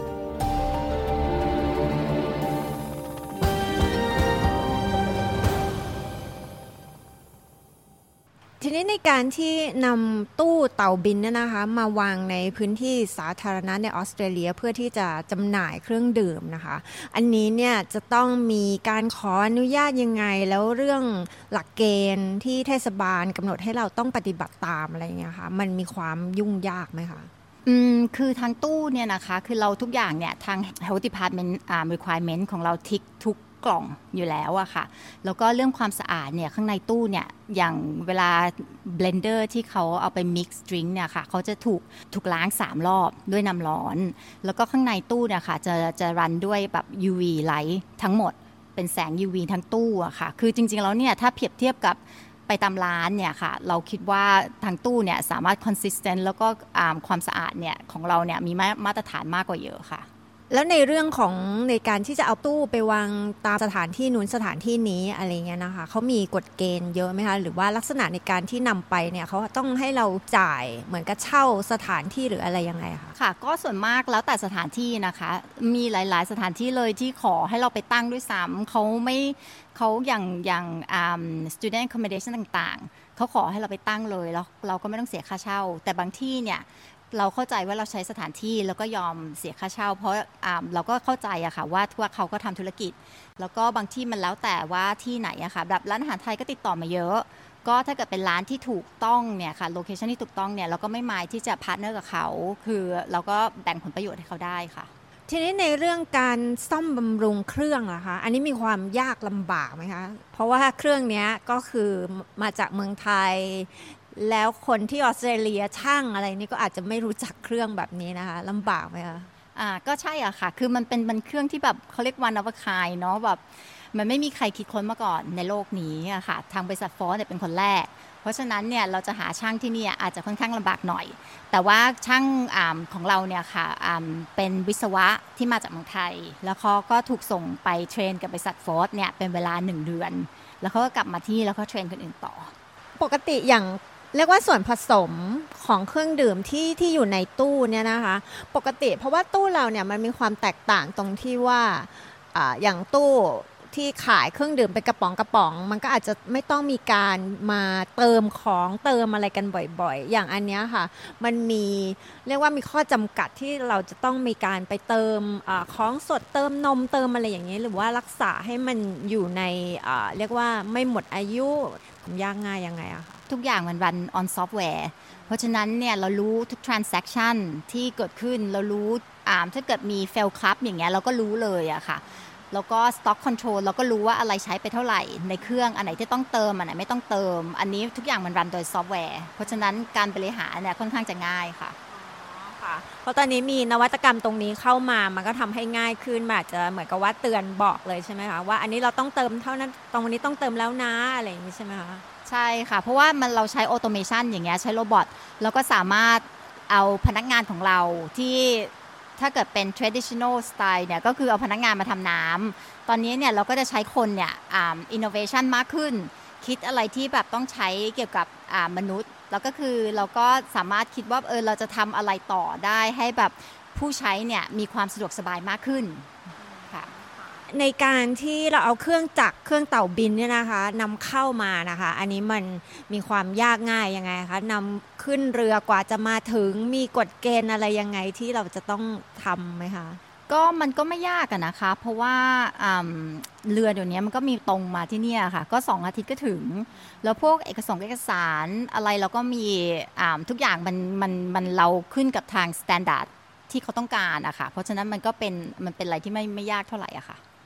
ทีนี้ในการที่นำตู้เต่าบินเนี่ยนะคะมาวางในพื้นที่สาธารณะในออสเตรเลียเพื่อที่จะจำหน่ายเครื่องดื่มนะคะอันนี้เนี่ยจะต้องมีการขออนุญาตยังไงแล้วเรื่องหลักเกณฑ์ที่เทศบาลกำหนดให้เราต้องปฏิบัติตามอะไรอย่างเงี้ยค่ะมันมีความยุ่งยากไหมคะอืมคือทางตู้เนี่ยนะคะคือเราทุกอย่างเนี่ยทาง Health Department อ่า requirement ของเราทิกทุกกล่องอยู่แล้วอะค่ะแล้วก็เรื่องความสะอาดเนี่ยข้างในตู้เนี่ยอย่างเวลา blender ที่เขาเอาไป mix drink เนี่ยค่ะเขาจะถูกถูกล้างสามรอบด้วยน้ำร้อนแล้วก็ข้างในตู้เนี่ยค่ะจะจะรันด้วยแบบ ยู วี light ทั้งหมดเป็นแสง ยู วี ทั้งตู้อะค่ะคือจริงๆแล้วเนี่ยถ้าเปรียบเทียบกับไปตามร้านเนี่ยค่ะเราคิดว่าทางตู้เนี่ยสามารถ consistent แล้วก็ความสะอาดเนี่ยของเราเนี่ยมีมาตรฐานมากกว่าเยอะค่ะแล้วในเรื่องของในการที่จะเอาตู้ไปวางตามสถานที่นู้นสถานที่นี้อะไรเงี้ยนะคะเขามีกฎเกณฑ์เยอะไหมคะหรือว่าลักษณะในการที่นำไปเนี่ยเขาต้องให้เราจ่ายเหมือนกับเช่าสถานที่หรืออะไรยังไงคะค่ะก็ส่วนมากแล้วแต่สถานที่นะคะมีหลายๆสถานที่เลยที่ขอให้เราไปตั้งด้วยซ้ำเขาไม่เขาอย่างอย่างอ่า student accommodation ต่างๆเขาขอให้เราไปตั้งเลยแล้วเราก็ไม่ต้องเสียค่าเช่าแต่บางที่เนี่ยเราเข้าใจว่าเราใช้สถานที่แล้วก็ยอมเสียค่าเช่าเพราะเราก็เข้าใจอะค่ะว่าทั่วเขาก็ทำธุรกิจแล้วก็บางที่มันแล้วแต่ว่าที่ไหนอะค่ะแบบร้านอาหารไทยก็ติดต่อมาเยอะก็ถ้าเกิดเป็นร้านที่ถูกต้องเนี่ยค่ะโลเคชั่นที่ถูกต้องเนี่ยเราก็ไม่มายที่จะพาร์ทเนอร์กับเขาคือเราก็แบ่งผลประโยชน์ให้เขาได้ค่ะทีนี้ในเรื่องการซ่อมบำรุงเครื่องอะคะอันนี้มีความยากลำบากไหมคะเพราะว่าเครื่องนี้ก็คือมาจากเมืองไทยแล้วคนที่ออสเตรเลียช่างอะไรนี่ก็อาจจะไม่รู้จักเครื่องแบบนี้นะคะลำบากไหมคะอ่าก็ใช่อ่ะค่ะคือมันเป็นมันเครื่องที่แบบเขาเรียกวันอวคายเนาะแบบมันไม่มีใครคิดค้นมาก่อนในโลกนี้อะค่ะทางบริษัทฟอร์สเนี่ยเป็นคนแรกเพราะฉะนั้นเนี่ยเราจะหาช่างที่นี่อาจจะค่อนข้างลำบากหน่อยแต่ว่าช่างอ่าของเราเนี่ยค่ะอ่าเป็นวิศวะที่มาจากเมืองไทยแล้วเขาก็ถูกส่งไปเทรนกับบริษัทฟอร์สเนี่ยเป็นเวลาหนึ่งเดือนแล้วเขาก็กลับมาที่แล้วก็เทรนคนอื่นต่อปกติอย่างเรียกว่าส่วนผสมของเครื่องดื่มที่ที่อยู่ในตู้เนี่ยนะคะปกติเพราะว่าตู้เราเนี่ยมันมีความแตกต่างตรงที่ว่าอ่าอย่างตู้ที่ขายเครื่องดื่มเป็นกระป๋องกระป๋องมันก็อาจจะไม่ต้องมีการมาเติมของเติมอะไรกันบ่อยๆอย่างอันเนี้ยค่ะมันมีเรียกว่ามีข้อจำกัดที่เราจะต้องมีการไปเติมอ่าของสดเติมนมเติมอะไรอย่างนี้หรือว่ารักษาให้มันอยู่ในอ่าเรียกว่าไม่หมดอายุยากง่ายยังไงอะคะทุกอย่างมันรัน on software เพราะฉะนั้นเนี่ยเรารู้ทุก transaction ที่เกิดขึ้นเรารู้อ่าถ้าเกิดมี fail club อย่างเงี้ยเราก็รู้เลยอะค่ะแล้วก็ stock control เราก็รู้ว่าอะไรใช้ไปเท่าไหร่ในเครื่องอันไหนที่ต้องเติมอันไหนไม่ต้องเติมอันนี้ทุกอย่างมันรันโดยซอฟต์แวร์เพราะฉะนั้นการบริหารเนี่ยค่อนข้างจะง่ายค่ะค่ะเพราะตอนนี้มีนวัตกรรมตรงนี้เข้ามามันก็ทำให้ง่ายขึ้นอาจจะเหมือนกับว่าเตือนบอกเลยใช่ไหมคะว่าอันนี้เราต้องเติมเท่านั้นตรงนี้ต้องเติมแล้วนะอะไรอย่างนี้ใช่ไหมคะใช่ค่ะเพราะว่ามันเราใช้ออโตเมชันอย่างเงี้ยใช้โรบอทแล้วก็สามารถเอาพนักงานของเราที่ถ้าเกิดเป็น traditional style เนี่ยก็คือเอาพนักงานมาทำน้ำตอนนี้เนี่ยเราก็จะใช้คนเนี่ยอ่า innovation มากขึ้นคิดอะไรที่แบบต้องใช้เกี่ยวกับอ่ามนุษย์แล้วก็คือเราก็สามารถคิดว่าเออเราจะทำอะไรต่อได้ให้แบบผู้ใช้เนี่ยมีความสะดวกสบายมากขึ้นค่ะในการที่เราเอาเครื่องจักรเครื่องเต่าบินเนี่ยนะคะนำเข้ามานะคะอันนี้มันมีความยากง่ายยังไงคะนำขึ้นเรือกว่าจะมาถึงมีกฎเกณฑ์อะไรยังไงที่เราจะต้องทำไหมคะก็มันก็ไม่ยากอะนะคะเพราะว่าเรือเดี๋ยวนี้มันก็มีตรงมาที่นี่ค่ะก็สองอาทิตย์ก็ถึงแล้วพวกเอกสารเอกสารอะไรเราก็มีทุกอย่างมันมันมันเราขึ้นกับทาง standard ที่เขาต้องการอะค่ะเพราะฉะนั้นมันก็เป็นมันเป็นอะไรที่ไม่ไม่ยากเท่าไหร่อะค่ะ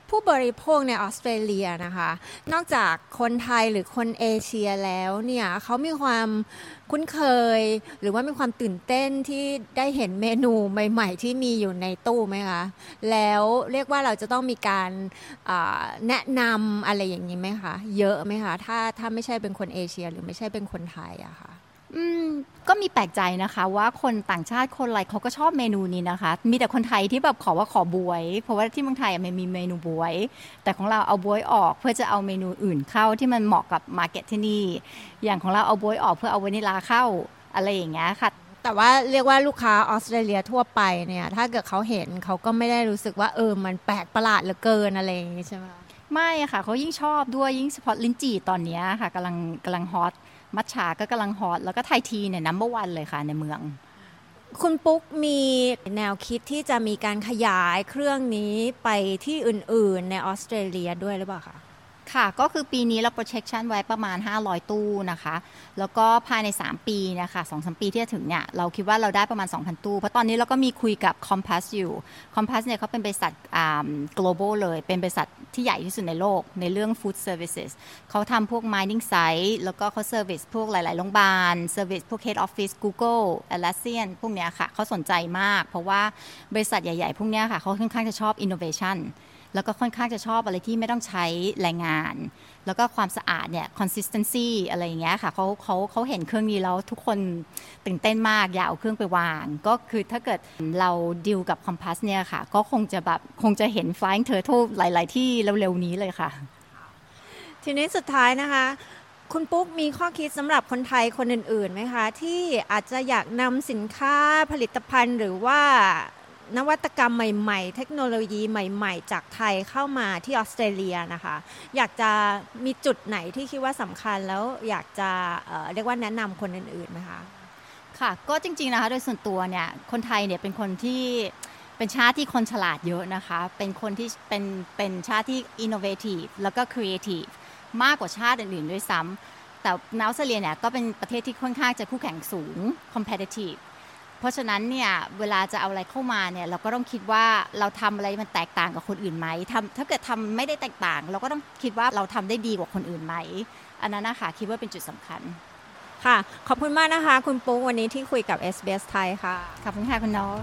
ผู้บริโภคในออสเตรเลียนะคะนอกจากคนไทยหรือคนเอเชียแล้วเนี่ยเขามีความคุ้นเคยหรือว่ามีความตื่นเต้นที่ได้เห็นเมนูใหม่ๆที่มีอยู่ในตู้ไหมคะแล้วเรียกว่าเราจะต้องมีการแนะนำอะไรอย่างนี้ไหมคะเยอะไหมคะถ้าถ้าไม่ใช่เป็นคนเอเชียหรือไม่ใช่เป็นคนไทยอะค่ะอืมก็มีแปลกใจนะคะว่าคนต่างชาติคนอะไรเขาก็ชอบเมนูนี้นะคะมีแต่คนไทยที่แบบขอว่าขอบวยเพราะว่าที่เมืองไทยมันมีเมนูบวยแต่ของเราเอาบวยออกเพื่อจะเอาเมนูอื่นเข้าที่มันเหมาะกับมาร์เก็ตที่นี่อย่างของเราเอาบวยออกเพื่อเอาวานิลาเข้าอะไรอย่างเงี้ยค่ะแต่ว่าเรียกว่าลูกค้าออสเตรเลียทั่วไปเนี่ยถ้าเกิดเขาเห็นเขาก็ไม่ได้รู้สึกว่าเออมันแปลกประหลาดเหลือเกินอะไรอย่างงี้ใช่ไหมไม่ค่ะเขายิ่งชอบด้วยยิ่งเฉพาะลิ้นจี่ตอนนี้ค่ะกำลังกำลังฮอตมัทฉาก็กำลังฮอตแล้วก็ไทยทีเนี่ยนัมเบอร์วันเลยค่ะในเมืองคุณปุ๊กมีแนวคิดที่จะมีการขยายเครื่องนี้ไปที่อื่นๆในออสเตรเลียด้วยหรือเปล่าคะค่ะก็คือปีนี้เรา projection ไว้ประมาณห้าร้อยตู้นะคะแล้วก็ภายในสามปีนะคะ สองถึงสาม ปีที่จะถึงเนี่ยเราคิดว่าเราได้ประมาณ สองพัน ตู้เพราะตอนนี้เราก็มีคุยกับ Compass อยู่ Compass เนี่ยเขาเป็นบริษัทอ่า global เลยเป็นบริษัทที่ใหญ่ที่สุดในโลกในเรื่อง food services เขาทำพวก mining site แล้วก็เขา service พวกหลายๆโรงพยาบาล service พวก head office Google Atlassian พวกเนี้ยค่ะเขาสนใจมากเพราะว่าบริษัทใหญ่ๆพวกเนี้ยค่ะเขาค่อนข้างจะชอบ innovationแล้วก็ค่อนข้างจะชอบอะไรที่ไม่ต้องใช้แรงงานแล้วก็ความสะอาดเนี่ย consistency อะไรอย่างเงี้ยค่ะเขาเขาเขาเห็นเครื่องนี้แล้วทุกคนตื่นเต้นมากอยากเอาเครื่องไปวางก็คือถ้าเกิดเราดีลกับ Compass เนี่ยค่ะก็คงจะแบบคงจะเห็น Flying Turtle หลายๆที่เร็วๆนี้เลยค่ะทีนี้สุดท้ายนะคะคุณปุ๊กมีข้อคิดสำหรับคนไทยคนอื่นๆไหมคะที่อาจจะอยากนำสินค้าผลิตภัณฑ์หรือว่านวัตกรรมใหม่ๆเทคโนโลยีใหม่ๆจากไทยเข้ามาที่ออสเตรเลียนะคะอยากจะมีจุดไหนที่คิดว่าสำคัญแล้วอยากจะ เอ่อ เรียกว่าแนะนำคนอื่นๆไหมคะค่ะก็จริงๆนะคะโดยส่วนตัวเนี่ยคนไทยเนี่ยเป็นคนที่เป็นชาติที่คนฉลาดเยอะนะคะเป็นคนที่เป็นเป็นชาติที่ innovative แล้วก็ creative มากกว่าชาติอื่นๆด้วยซ้ำแต่ออสเตรเลียเนี่ยก็เป็นประเทศที่ค่อนข้างจะคู่แข่งสูง competitiveเพราะฉะนั้นเนี่ยเวลาจะเอาอะไรเข้ามาเนี่ยเราก็ต้องคิดว่าเราทำอะไรมันแตกต่างกับคนอื่นไหมทำถ้าเกิดทำไม่ได้แตกต่างเราก็ต้องคิดว่าเราทำได้ดีกว่าคนอื่นไหมอันนั้นนะคะคิดว่าเป็นจุดสำคัญค่ะขอบคุณมากนะคะคุณปุ๊กวันนี้ที่คุยกับ เอส บี เอส ไทยค่ะขอบคุณค่ะคุณน้อง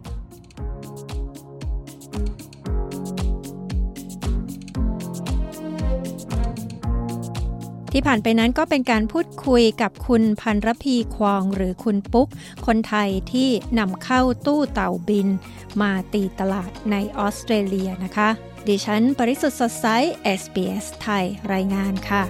ที่ผ่านไปนั้นก็เป็นการพูดคุยกับคุณพันรพีควองหรือคุณปุ๊กคนไทยที่นำเข้าตู้เต่าบินมาตีตลาดในออสเตรเลียนะคะดิฉันปริสุทธิ์สดใส เอส บี เอส ไทยรายงานค่ะ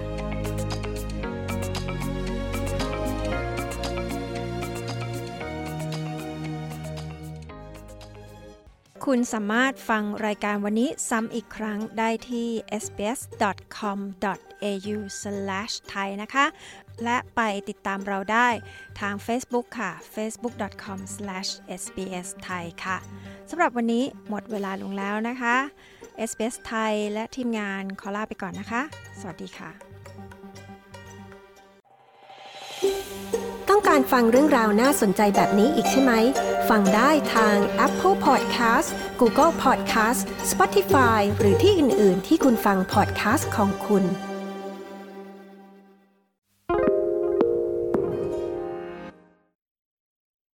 คุณสามารถฟังรายการวันนี้ซ้ำอีกครั้งได้ที่ เอส บี เอส ดอท คอม ดอท เอ ยู สแลช ไทย นะคะและไปติดตามเราได้ทาง Facebook ค่ะ เฟซบุ๊ก ดอท คอม สแลช เอส บี เอส ไทย ค่ะสำหรับวันนี้หมดเวลาลงแล้วนะคะ เอส บี เอส ไทยและทีมงานขอลาไปก่อนนะคะสวัสดีค่ะต้องการฟังเรื่องราวน่าสนใจแบบนี้อีกใช่ไหมฟังได้ทาง Apple Podcast Google Podcast Spotify หรือที่อื่นๆที่คุณฟัง podcast ของคุณ